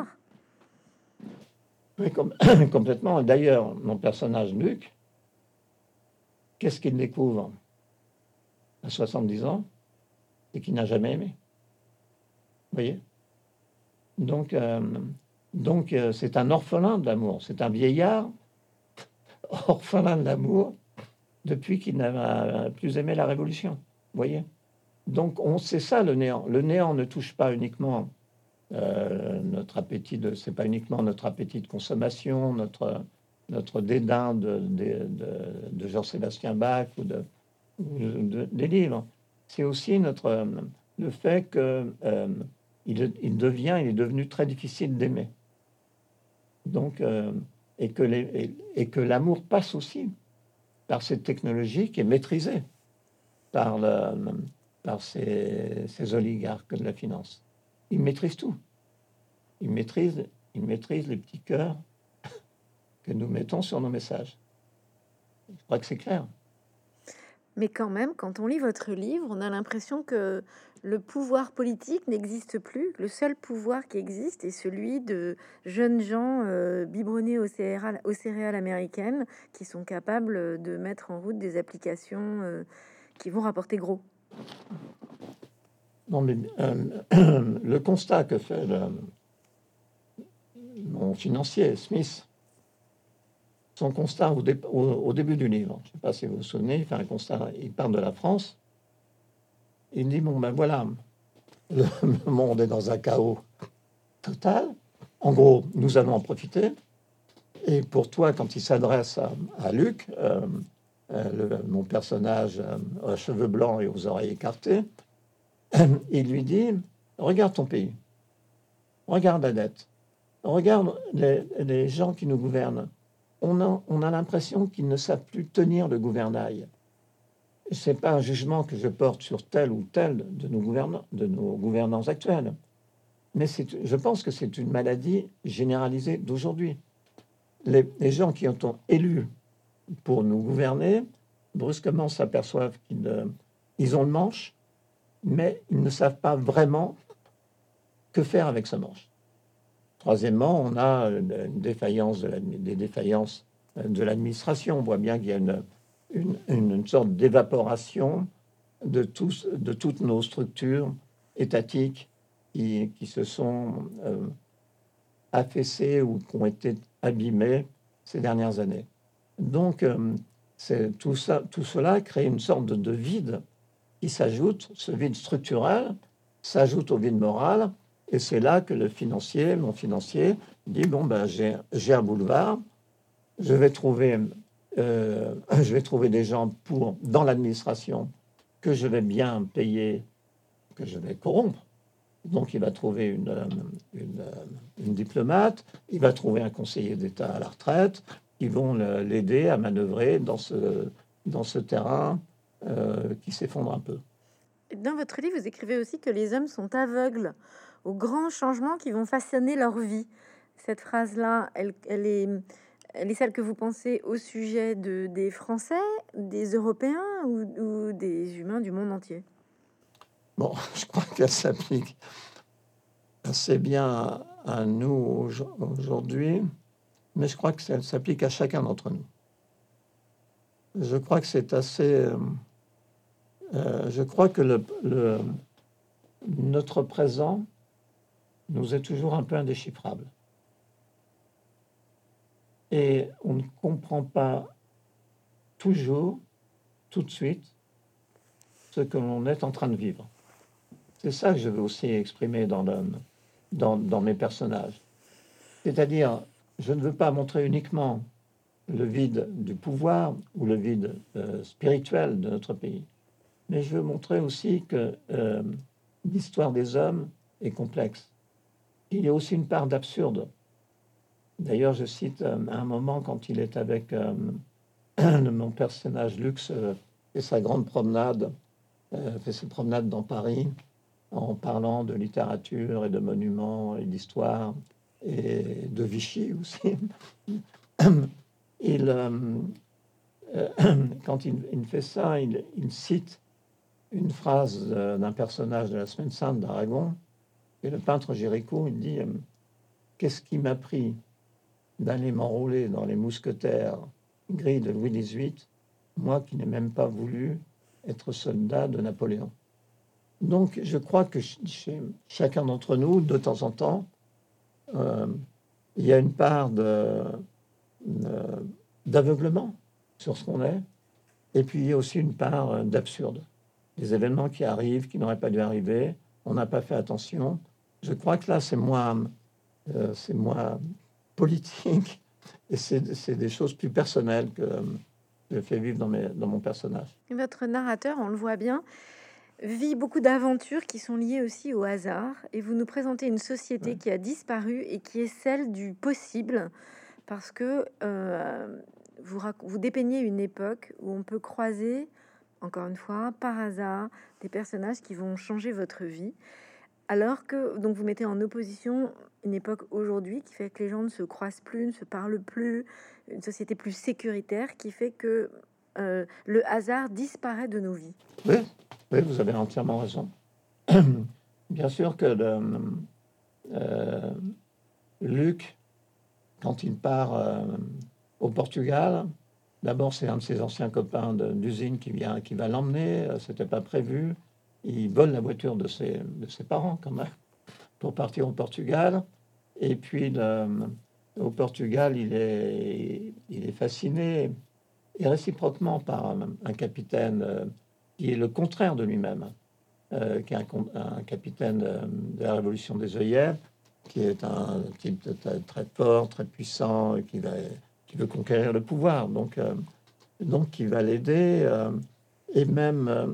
oui, com- complètement. D'ailleurs, mon personnage Luc, qu'est-ce qu'il découvre à soixante-dix ans et qu'il n'a jamais aimé? Vous voyez? Donc, euh, donc euh, c'est un orphelin de l'amour. C'est un vieillard orphelin de l'amour depuis qu'il n'a plus aimé la Révolution. Vous voyez? Donc, on sait ça, le néant. Le néant ne touche pas uniquement euh, notre appétit de, c'est pas uniquement notre appétit de consommation, notre, notre dédain de, de, de, de Jean-Sébastien Bach ou de, de- des livres. C'est aussi notre, le fait que euh, il, il devient, il est devenu très difficile d'aimer. Donc, euh, et que les, et, et que l'amour passe aussi par cette technologie qui est maîtrisée par, le, par ces, ces oligarques de la finance. Ils maîtrisent tout. Ils maîtrisent, ils maîtrisent les petits cœurs que nous mettons sur nos messages. Je crois que c'est clair. Mais quand même, quand on lit votre livre, on a l'impression que le pouvoir politique n'existe plus. Le seul pouvoir qui existe est celui de jeunes gens euh, biberonnés aux céréales, aux céréales américaines qui sont capables de mettre en route des applications euh, qui vont rapporter gros. Non, mais euh, le constat que fait le, mon financier, Smith, son constat au, dé, au, au début du livre, je ne sais pas si vous vous souvenez, il fait un constat, il parle de la France, il dit, bon ben voilà, le, le monde est dans un chaos total, en gros, nous allons en profiter, et pour toi, quand il s'adresse à, à Luc, euh, euh, le, mon personnage euh, aux cheveux blancs et aux oreilles écartées, il lui dit, regarde ton pays, regarde la dette, regarde les, les gens qui nous gouvernent. On a, on a l'impression qu'ils ne savent plus tenir le gouvernail. Ce n'est pas un jugement que je porte sur tel ou tel de nos gouvernants, de nos gouvernants actuels, mais c'est, je pense que c'est une maladie généralisée d'aujourd'hui. Les, les gens qui ont été élus pour nous gouverner, brusquement s'aperçoivent qu'ils euh, ils ont le manche, mais ils ne savent pas vraiment que faire avec ce manche. Troisièmement, on a une défaillance de des défaillances de l'administration. On voit bien qu'il y a une, une, une sorte d'évaporation de, tous, de toutes nos structures étatiques qui, qui se sont euh, affaissées ou qui ont été abîmées ces dernières années. Donc, euh, c'est, tout, ça, tout cela crée une sorte de, de vide qui s'ajoute, ce vide structurel s'ajoute au vide moral. Et c'est là que le financier, mon financier, dit, bon, ben, j'ai, j'ai un boulevard, je vais trouver, euh, je vais trouver des gens pour, dans l'administration que je vais bien payer, que je vais corrompre. Donc, il va trouver une, une, une diplomate, il va trouver un conseiller d'État à la retraite, qui vont l'aider à manœuvrer dans ce, dans ce terrain euh, qui s'effondre un peu. Dans votre livre, vous écrivez aussi que les hommes sont aveugles aux grands changements qui vont façonner leur vie. Cette phrase-là, elle, elle, est, elle est celle que vous pensez au sujet de, des Français, des Européens ou, ou des humains du monde entier? Bon, je crois qu'elle s'applique assez bien à, à nous aujourd'hui, mais je crois que ça s'applique à chacun d'entre nous. Je crois que c'est assez... Euh, je crois que le, le, notre présent nous est toujours un peu indéchiffrable. Et on ne comprend pas toujours, tout de suite, ce que l'on est en train de vivre. C'est ça que je veux aussi exprimer dans, le, dans, dans mes personnages. C'est-à-dire, je ne veux pas montrer uniquement le vide du pouvoir ou le vide euh, spirituel de notre pays, mais je veux montrer aussi que euh, l'histoire des hommes est complexe. Il y a aussi une part d'absurde. D'ailleurs, je cite euh, un moment quand il est avec euh, mon personnage Lux euh, et sa grande promenade, euh, fait ses promenades dans Paris, en parlant de littérature et de monuments et d'histoire et de Vichy aussi. il, euh, euh, quand il, il fait ça, il, il cite une phrase euh, d'un personnage de la Semaine Sainte d'Aragon, et le peintre Géricault, il dit euh, qu'est-ce qui m'a pris d'aller m'enrôler dans les mousquetaires gris de Louis dix-huit, moi qui n'ai même pas voulu être soldat de Napoléon. Donc, je crois que chez chacun d'entre nous, de temps en temps, euh, il y a une part de, de, d'aveuglement sur ce qu'on est, et puis il y a aussi une part d'absurde. Des événements qui arrivent, qui n'auraient pas dû arriver, on n'a pas fait attention. Je crois que là, c'est moins, euh, c'est moins politique, et c'est, c'est des choses plus personnelles que euh, je fais vivre dans, mes, dans mon personnage. Votre narrateur, on le voit bien, vit beaucoup d'aventures qui sont liées aussi au hasard, et vous nous présentez une société Ouais. qui a disparu et qui est celle du possible, parce que euh, vous, rac- vous dépeignez une époque où on peut croiser, encore une fois, par hasard, des personnages qui vont changer votre vie, alors que donc vous mettez en opposition une époque aujourd'hui qui fait que les gens ne se croisent plus, ne se parlent plus, une société plus sécuritaire qui fait que euh, le hasard disparaît de nos vies. Oui, oui, vous avez entièrement raison. Bien sûr que le, euh, Luc, quand il part euh, au Portugal, d'abord c'est un de ses anciens copains de, d'usine qui vient, qui va l'emmener. euh, C'était pas prévu. Il vole la voiture de ses, de ses parents quand même pour partir au Portugal. Et puis le, au Portugal, il est, il est fasciné et réciproquement par un, un capitaine euh, qui est le contraire de lui-même, euh, qui est un, un capitaine de, de la Révolution des œillets, qui est un type de, de, très fort, très puissant, et qui, va, qui veut conquérir le pouvoir. Donc, euh, donc qui va l'aider. Euh, et même euh,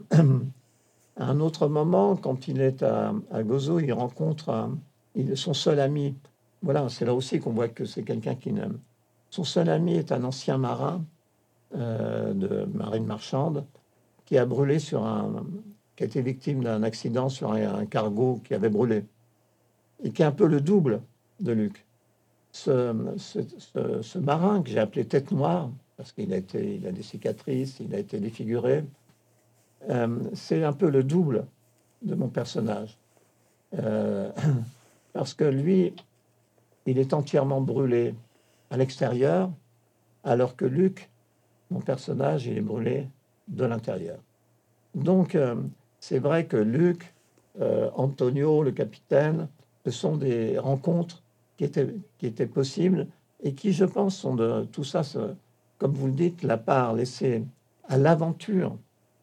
à un autre moment, quand il est à, à Gozo, il rencontre un, il, son seul ami. Voilà, c'est là aussi qu'on voit que c'est quelqu'un qui n'aime. Son seul ami est un ancien marin euh, de marine marchande qui a brûlé sur un, qui a été victime d'un accident sur un, un cargo qui avait brûlé et qui est un peu le double de Luc. Ce, ce, ce, ce marin que j'ai appelé Tête Noire parce qu'il a été, il a des cicatrices, il a été défiguré. Euh, c'est un peu le double de mon personnage euh, parce que lui, il est entièrement brûlé à l'extérieur, alors que Luc, mon personnage, il est brûlé de l'intérieur. Donc, euh, c'est vrai que Luc, euh, Antonio, le capitaine, ce sont des rencontres qui étaient, qui étaient possibles et qui, je pense, sont de tout ça, ce, comme vous le dites, la part laissée à l'aventure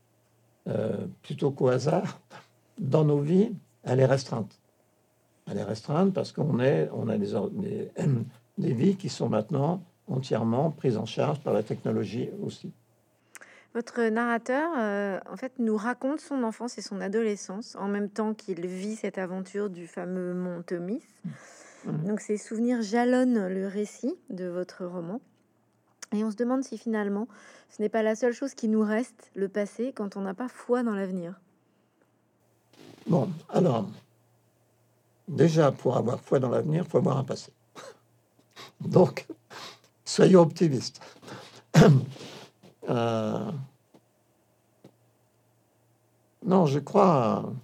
euh, plutôt qu'au hasard dans nos vies, elle est restreinte. Elle est restreinte parce qu'on est, on a des, des, des vies qui sont maintenant entièrement prises en charge par la technologie aussi. Votre narrateur, euh, en fait, nous raconte son enfance et son adolescence en même temps qu'il vit cette aventure du fameux mont Tomis. Mmh. Donc, ces souvenirs jalonnent le récit de votre roman. Et on se demande si finalement, ce n'est pas la seule chose qui nous reste, le passé, quand on n'a pas foi dans l'avenir. Bon, alors, déjà, pour avoir foi dans l'avenir, il faut avoir un passé. Donc, soyons optimistes. euh, non, je crois... Euh,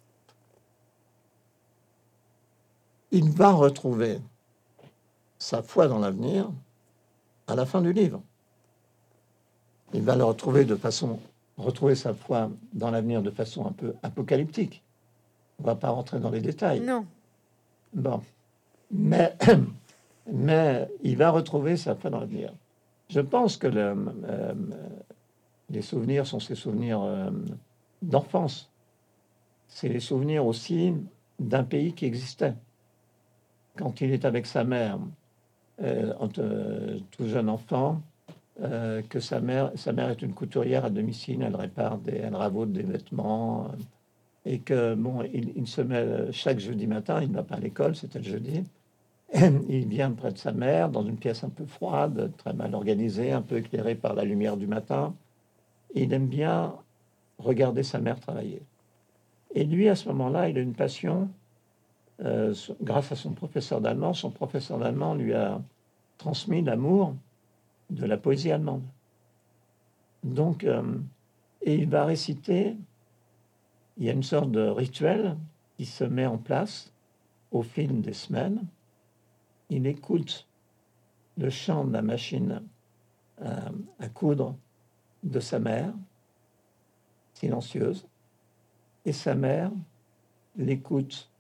il va retrouver sa foi dans l'avenir à la fin du livre. Il va le retrouver de façon... retrouver sa foi dans l'avenir de façon un peu apocalyptique. On ne va pas rentrer dans les détails. Non. Bon. Mais, mais il va retrouver sa foi dans l'avenir. Je pense que le, euh, les souvenirs sont ses souvenirs euh, d'enfance. C'est les souvenirs aussi d'un pays qui existait. Quand il est avec sa mère, euh, euh, tout jeune enfant, euh, que sa mère, sa mère est une couturière à domicile, elle répare, des, elle ravaude des vêtements, euh, et que bon, il, il se met chaque jeudi matin, il ne va pas à l'école, c'était le jeudi. Il vient près de sa mère, dans une pièce un peu froide, très mal organisée, un peu éclairée par la lumière du matin. Et il aime bien regarder sa mère travailler. Et lui, à ce moment-là, il a une passion, euh, grâce à son professeur d'allemand. Son professeur d'allemand lui a transmis l'amour de la poésie allemande. Donc, euh, et il va réciter, il y a une sorte de rituel qui se met en place au fil des semaines. Il écoute le chant de la machine à, à coudre de sa mère, silencieuse, et sa mère l'écoute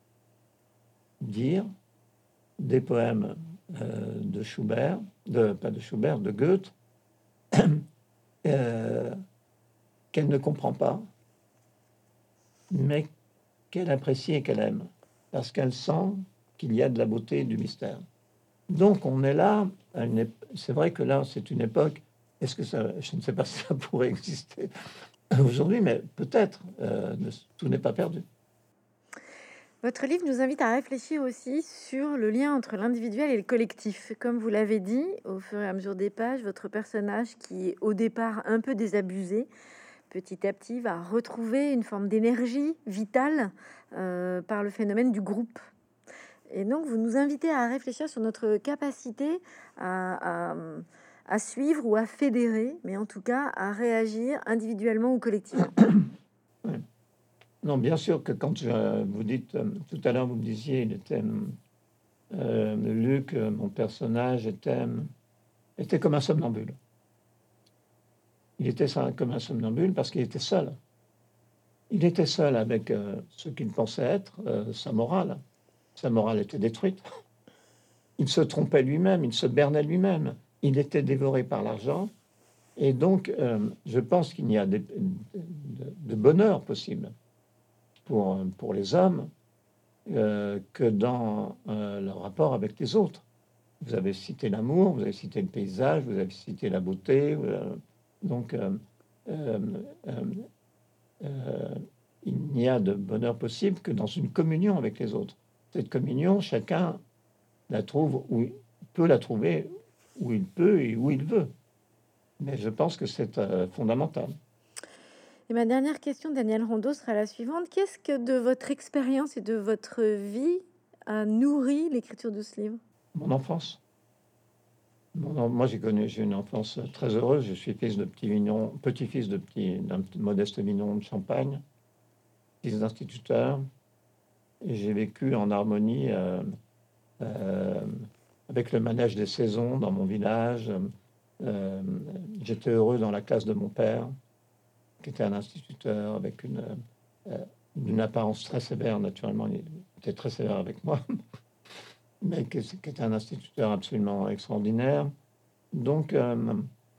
dire des poèmes euh, de Schubert, de, pas de Schubert, de Goethe, euh, qu'elle ne comprend pas, mais qu'elle apprécie et qu'elle aime, parce qu'elle sent qu'il y a de la beauté et du mystère. Donc on est là, à une ép- c'est vrai que là c'est une époque, est-ce que ça, je ne sais pas si ça pourrait exister aujourd'hui, mais peut-être, euh, ne- tout n'est pas perdu. Votre livre nous invite à réfléchir aussi sur le lien entre l'individuel et le collectif. Comme vous l'avez dit, au fur et à mesure des pages, votre personnage, qui est au départ un peu désabusé, petit à petit va retrouver une forme d'énergie vitale euh, par le phénomène du groupe. Et donc, vous nous invitez à réfléchir sur notre capacité à, à, à suivre ou à fédérer, mais en tout cas à réagir individuellement ou collectivement. Ouais. Non, bien sûr que quand je, vous dites, euh, tout à l'heure, vous me disiez, il était, euh, Luc, euh, mon personnage, était, était comme un somnambule. Il était ça, comme un somnambule parce qu'il était seul. Il était seul avec euh, ce qu'il pensait être, euh, sa morale. Sa morale était détruite. Il se trompait lui-même, il se bernait lui-même. Il était dévoré par l'argent. Et donc, euh, je pense qu'il n'y a de, de, de bonheur possible pour, pour les hommes euh, que dans euh, leur rapport avec les autres. Vous avez cité l'amour, vous avez cité le paysage, vous avez cité la beauté. Euh, donc, euh, euh, euh, euh, il n'y a de bonheur possible que dans une communion avec les autres. Cette communion, chacun la trouve où il peut la trouver, où il peut et où il veut. Mais je pense que c'est euh, fondamental. Et ma dernière question, Daniel Rondeau, sera la suivante. Qu'est-ce que de votre expérience et de votre vie a nourri l'écriture de ce livre? Mon enfance. Mon, moi, j'ai connu, j'ai une enfance très heureuse. Je suis fils de petit vigneron, petit-fils de petit, d'un modeste vigneron de Champagne, fils d'instituteur. Et j'ai vécu en harmonie euh, euh, avec le manège des saisons dans mon village. Euh, j'étais heureux dans la classe de mon père, qui était un instituteur avec une, euh, une apparence très sévère, naturellement. Il était très sévère avec moi, mais qui, qui était un instituteur absolument extraordinaire. Donc, euh,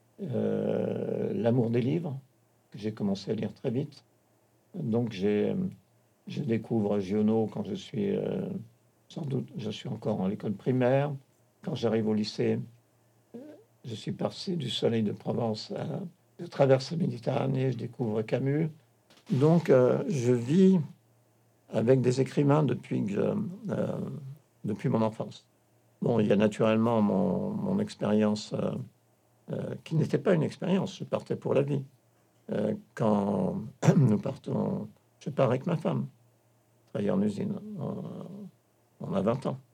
euh, l'amour des livres, que j'ai commencé à lire très vite. Donc, j'ai, je découvre Giono quand je suis, euh, sans doute, je suis encore en l'école primaire. Quand j'arrive au lycée, je suis passé du Soleil de Provence à, je traverse la Méditerranée, je découvre Camus. Donc, euh, je vis avec des écrivains depuis, que je, euh, depuis mon enfance. Bon, il y a naturellement mon, mon expérience euh, euh, qui n'était pas une expérience, je partais pour la vie. Euh, quand nous partons, je pars avec ma femme, travailler en usine. On, on a vingt ans.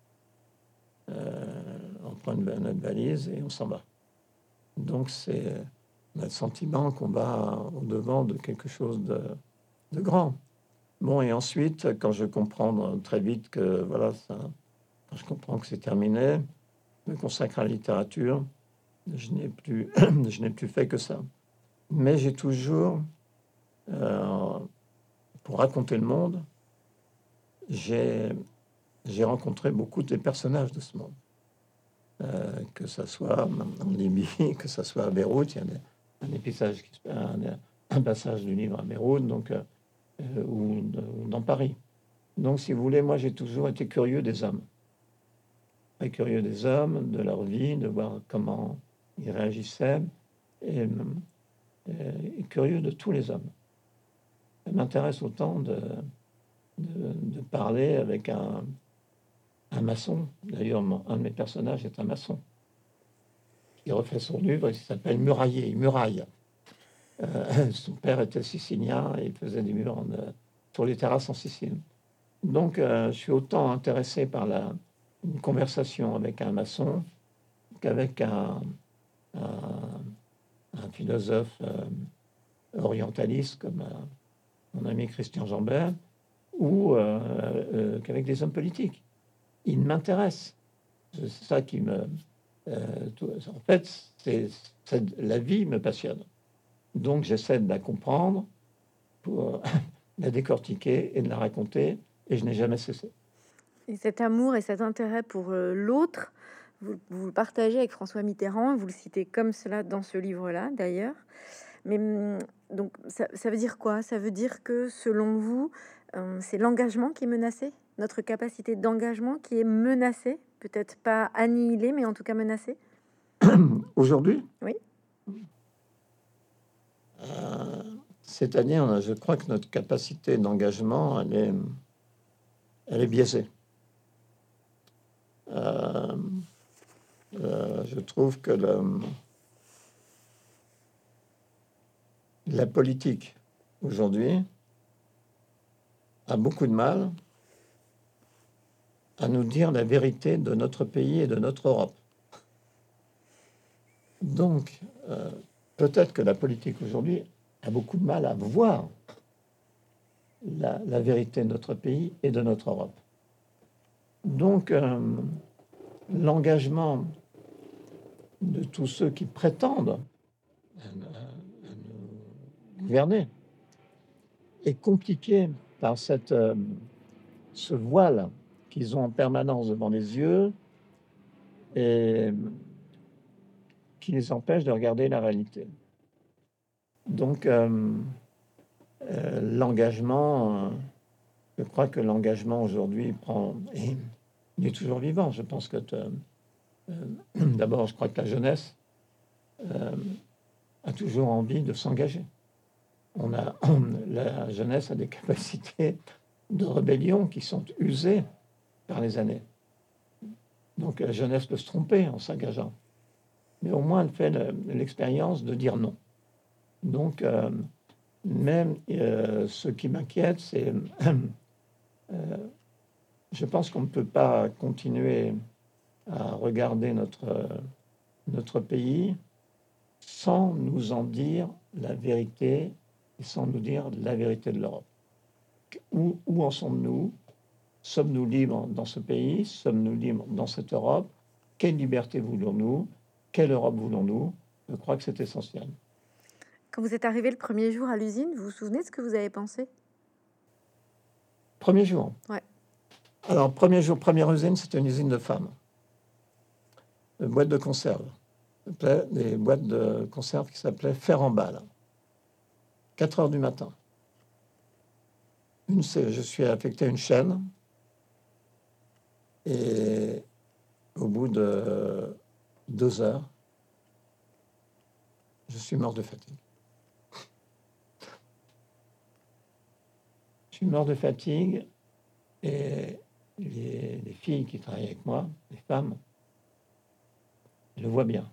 Euh, on prend une, notre valise et on s'en va. Donc, c'est le sentiment qu'on va au-devant de quelque chose de, de grand. Bon, et ensuite, quand je comprends très vite que voilà, ça, quand je comprends que c'est terminé, je me consacre à la littérature. Je n'ai plus, je n'ai plus fait que ça. Mais j'ai toujours, euh, pour raconter le monde, j'ai, j'ai rencontré beaucoup de personnages de ce monde. Euh, que ça soit en Libye, que ça soit à Beyrouth, il y a des, un, épisage qui, un, un passage du livre à Beyrouth, donc, euh, ou, ou dans Paris. Donc, si vous voulez, moi, j'ai toujours été curieux des hommes. Très curieux des hommes, de leur vie, de voir comment ils réagissaient, et, et, et curieux de tous les hommes. Ça m'intéresse autant de, de, de parler avec un, un maçon. D'ailleurs, un de mes personnages est un maçon. Il refait son livre, il s'appelle Murailler, Muraille. Euh, son père était sicilien et il faisait des murs en, sur les terrasses en Sicile. Donc, euh, je suis autant intéressé par la, une conversation avec un maçon qu'avec un, un, un philosophe euh, orientaliste comme euh, mon ami Christian Jambert, ou euh, euh, qu'avec des hommes politiques. Ils m'intéressent. C'est ça qui me... Euh, tout, en fait, c'est, c'est, la vie me passionne. Donc, j'essaie de la comprendre pour la décortiquer et de la raconter, et je n'ai jamais cessé. Et cet amour et cet intérêt pour euh, l'autre, vous, vous le partagez avec François Mitterrand, vous le citez comme cela dans ce livre-là, d'ailleurs. Mais donc, ça, ça veut dire quoi? Ça veut dire que, selon vous, euh, c'est l'engagement qui est menacé, notre capacité d'engagement qui est menacée, peut-être pas annihilée, mais en tout cas menacée. Aujourd'hui? Oui. Euh, c'est-à-dire, je crois que notre capacité d'engagement, elle est, elle est biaisée. Euh, euh, je trouve que le, la politique aujourd'hui a beaucoup de mal à nous dire la vérité de notre pays et de notre Europe. Donc, euh, peut-être que la politique aujourd'hui a beaucoup de mal à voir la, la vérité de notre pays et de notre Europe. Donc, euh, l'engagement de tous ceux qui prétendent à, à nous gouverner est compliqué par cette, euh, ce voile qu'ils ont en permanence devant les yeux et qui les empêche de regarder la réalité. Donc, euh, euh, l'engagement, euh, je crois que l'engagement aujourd'hui prend, et il est toujours vivant. Je pense que, euh, euh, d'abord, je crois que la jeunesse euh, a toujours envie de s'engager. On a, on, la jeunesse a des capacités de rébellion qui sont usées par les années. Donc, la jeunesse peut se tromper en s'engageant, mais au moins elle fait le, l'expérience de dire non. Donc, euh, même euh, ce qui m'inquiète, c'est euh, je pense qu'on ne peut pas continuer à regarder notre, euh, notre pays sans nous en dire la vérité et sans nous dire la vérité de l'Europe. Où, où en sommes-nous? Sommes-nous libres dans ce pays? Sommes-nous libres dans cette Europe? Quelle liberté voulons-nous? Quelle Europe voulons-nous? Je crois que c'est essentiel. Quand vous êtes arrivé le premier jour à l'usine, vous vous souvenez de ce que vous avez pensé? Premier jour. Ouais. Alors, premier jour, première usine, c'était une usine de femmes. Une boîte de conserve. Des boîtes de conserve qui s'appelaient Fer en balle. quatre heures du matin. Une, je suis affecté à une chaîne. Et au bout de deux heures, je suis mort de fatigue. Je suis mort de fatigue et les, les filles qui travaillent avec moi, les femmes, le voient bien.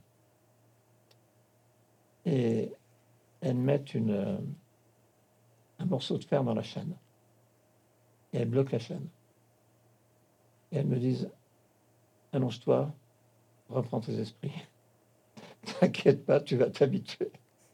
Et elles mettent une, un morceau de fer dans la chaîne. Et elles bloquent la chaîne. Et elles me disent, allonge-toi, reprends tes esprits. T'inquiète pas, tu vas t'habituer.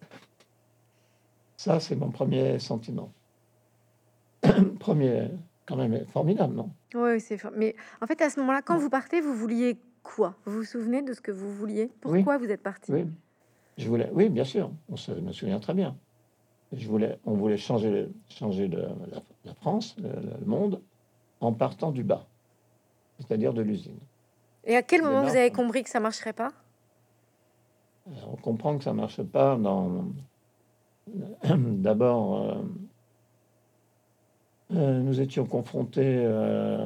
Ça, c'est mon premier sentiment. Premier, quand même, formidable, non? Oui, c'est fort. Mais en fait, à ce moment-là, quand vous partez, vous vouliez quoi? Vous vous souvenez de ce que vous vouliez? Pourquoi oui, vous êtes parti? Oui, je voulais, oui, bien sûr, on se, je me souviens très bien. Je voulais, on voulait changer, changer de, la, la France, le, le monde, en partant du bas, c'est-à-dire de l'usine. Et à quel moment bas, vous avez on, compris que ça marcherait pas? on comprend que ça marche pas dans... D'abord, euh, euh, nous étions confrontés euh,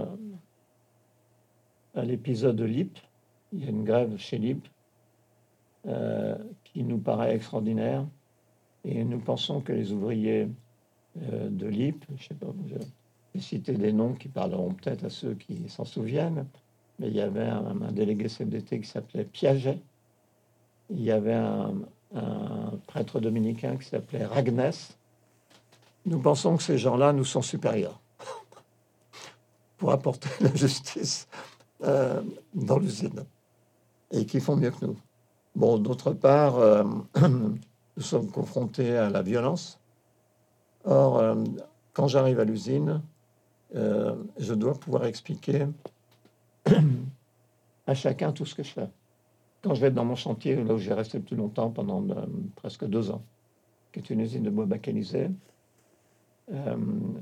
à l'épisode de L I P. Il y a une grève chez L I P euh, qui nous paraît extraordinaire. Et nous pensons que les ouvriers euh, de L I P, je sais pas, je vais citer des noms qui parleront peut-être à ceux qui s'en souviennent, mais il y avait un, un délégué C F D T qui s'appelait Piaget. Il y avait un, un prêtre dominicain qui s'appelait Ragnès. nous pensons que ces gens-là nous sont supérieurs pour apporter la justice euh, dans l'usine et qui font mieux que nous. Bon, d'autre part, euh, nous sommes confrontés à la violence. Or, euh, quand j'arrive à l'usine, euh, je dois pouvoir expliquer à chacun tout ce que je fais. Quand je vais être dans mon chantier, là où j'ai resté le plus longtemps, pendant euh, presque deux ans, qui est une usine de bois bacanisé, euh,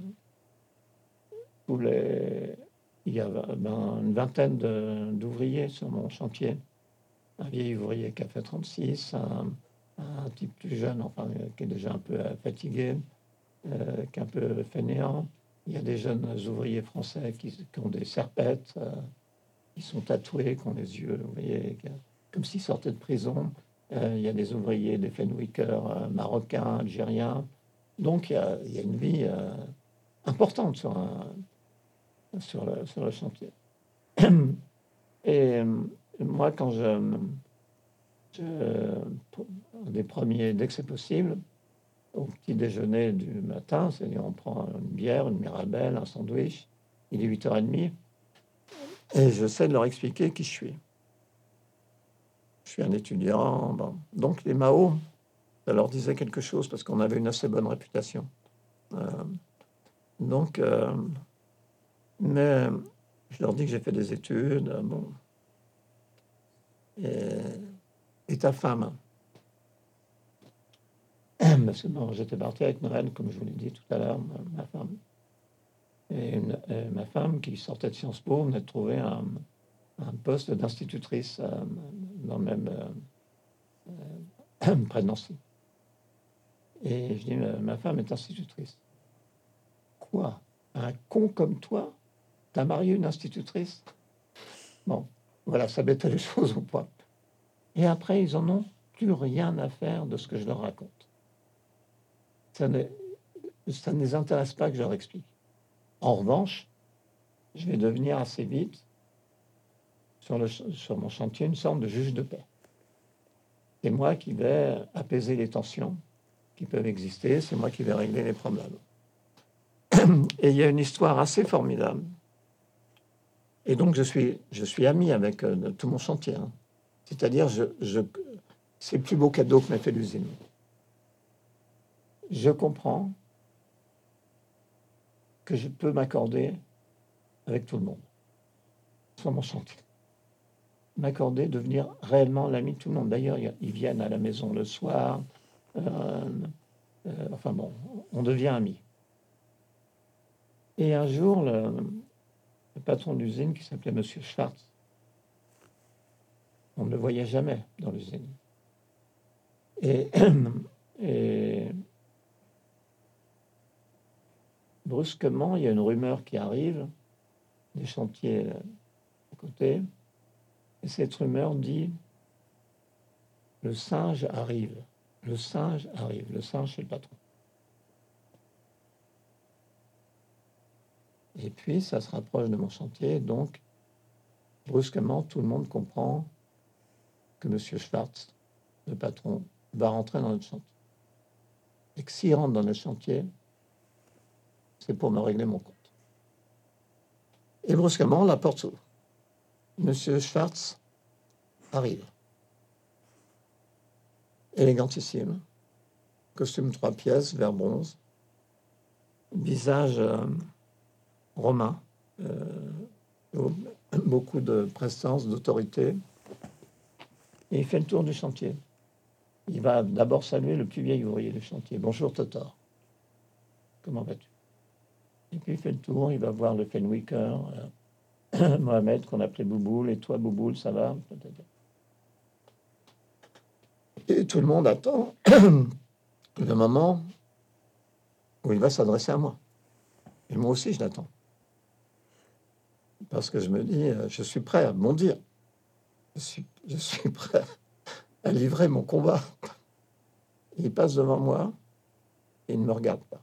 tous les... il y a ben, une vingtaine de, d'ouvriers sur mon chantier. Un vieil ouvrier qui a fait trente-six, un, un type plus jeune, enfin, qui est déjà un peu fatigué, euh, qui est un peu fainéant. Il y a des jeunes ouvriers français qui, qui ont des serpettes, euh, qui sont tatoués, qui ont les yeux, vous voyez, comme s'ils sortaient de prison. Euh, il y a des ouvriers, des Fenwickers euh, marocains, algériens. Donc il y a, il y a une vie euh, importante sur, un, sur, le, sur le chantier. Et euh, moi, quand je, je, un des premiers, dès que c'est possible, au petit déjeuner du matin, c'est-à-dire on prend une bière, une Mirabelle, un sandwich, il est huit heures trente, et j'essaie de leur expliquer qui je suis. Je suis un étudiant. Bon. Donc les Mao, ça leur disait quelque chose parce qu'on avait une assez bonne réputation. Euh, donc, euh, mais je leur dis que j'ai fait des études. Bon. Et, et ta femme? Parce que bon, j'étais parti avec Noël, comme je vous l'ai dit tout à l'heure, ma, ma femme. Et, une, et ma femme, qui sortait de Sciences Po, venait de trouver un, un poste d'institutrice euh, dans le même euh, euh, près de Nancy. Et je dis, ma femme est institutrice. Quoi? Un con comme toi, t'as marié une institutrice? Bon, voilà, ça mettait les choses au point. Et après, ils en ont plus rien à faire de ce que je leur raconte. Ça ne, ça ne les intéresse pas que je leur explique. En revanche, je vais devenir assez vite, sur, le, sur mon chantier, une sorte de juge de paix. C'est moi qui vais apaiser les tensions qui peuvent exister, c'est moi qui vais régler les problèmes. Et il y a une histoire assez formidable. Et donc, je suis, je suis ami avec euh, tout mon chantier. Hein. C'est-à-dire, je, je, c'est le plus beau cadeau que m'a fait l'usine. Je comprends que je peux m'accorder avec tout le monde sur mon chantier. M'accorder, devenir réellement l'ami de tout le monde. D'ailleurs, ils viennent à la maison le soir. Euh, euh, enfin bon, on devient amis. Et un jour, le, le patron de l'usine, qui s'appelait Monsieur Schwartz, on ne le voyait jamais dans l'usine. Et, et brusquement, il y a une rumeur qui arrive des chantiers à côté, et cette rumeur dit: le singe arrive, le singe arrive, le singe c'est le patron. Et puis ça se rapproche de mon chantier, donc brusquement tout le monde comprend que Monsieur Schwartz, le patron, va rentrer dans notre chantier. Et que s'il rentre dans notre chantier, c'est pour me régler mon compte. Et brusquement, la porte s'ouvre. Monsieur Schwartz arrive. Élégantissime. Costume trois pièces, vert bronze. Visage euh, romain. Euh, beaucoup de prestance, d'autorité. Et il fait le tour du chantier. Il va d'abord saluer le plus vieil ouvrier du chantier. Bonjour Totor. Comment vas-tu? Et puis il fait le tour, il va voir le Fenwicker, euh, Mohamed, qu'on appelait Bouboule. Et toi, Bouboule, ça va? Et tout le monde attend le moment où il va s'adresser à moi. Et moi aussi, je l'attends. Parce que je me dis, je suis prêt à bondir. Je suis, je suis prêt à livrer mon combat. Il passe devant moi et il ne me regarde pas.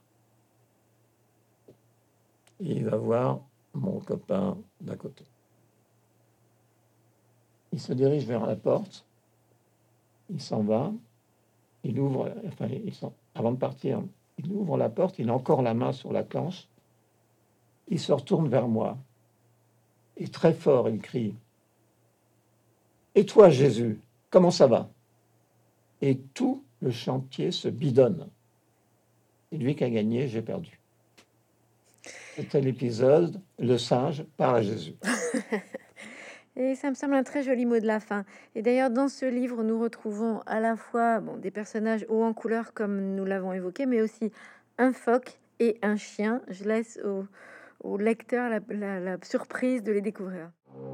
Et il va voir mon copain d'à côté. Il se dirige vers la porte. Il s'en va. Il ouvre, enfin, il s'en, avant de partir, Il ouvre la porte, il a encore la main sur la planche. Il se retourne vers moi. Et très fort, il crie: « Et toi, Jésus, comment ça va ?» Et tout le chantier se bidonne. Et lui qui a gagné, j'ai perdu. C'était l'épisode « Le singe parle à Jésus ». Et ça me semble un très joli mot de la fin. Et d'ailleurs, dans ce livre, nous retrouvons à la fois bon, des personnages hauts en couleur, comme nous l'avons évoqué, mais aussi un phoque et un chien. Je laisse au, au lecteur la, la- la surprise de les découvrir.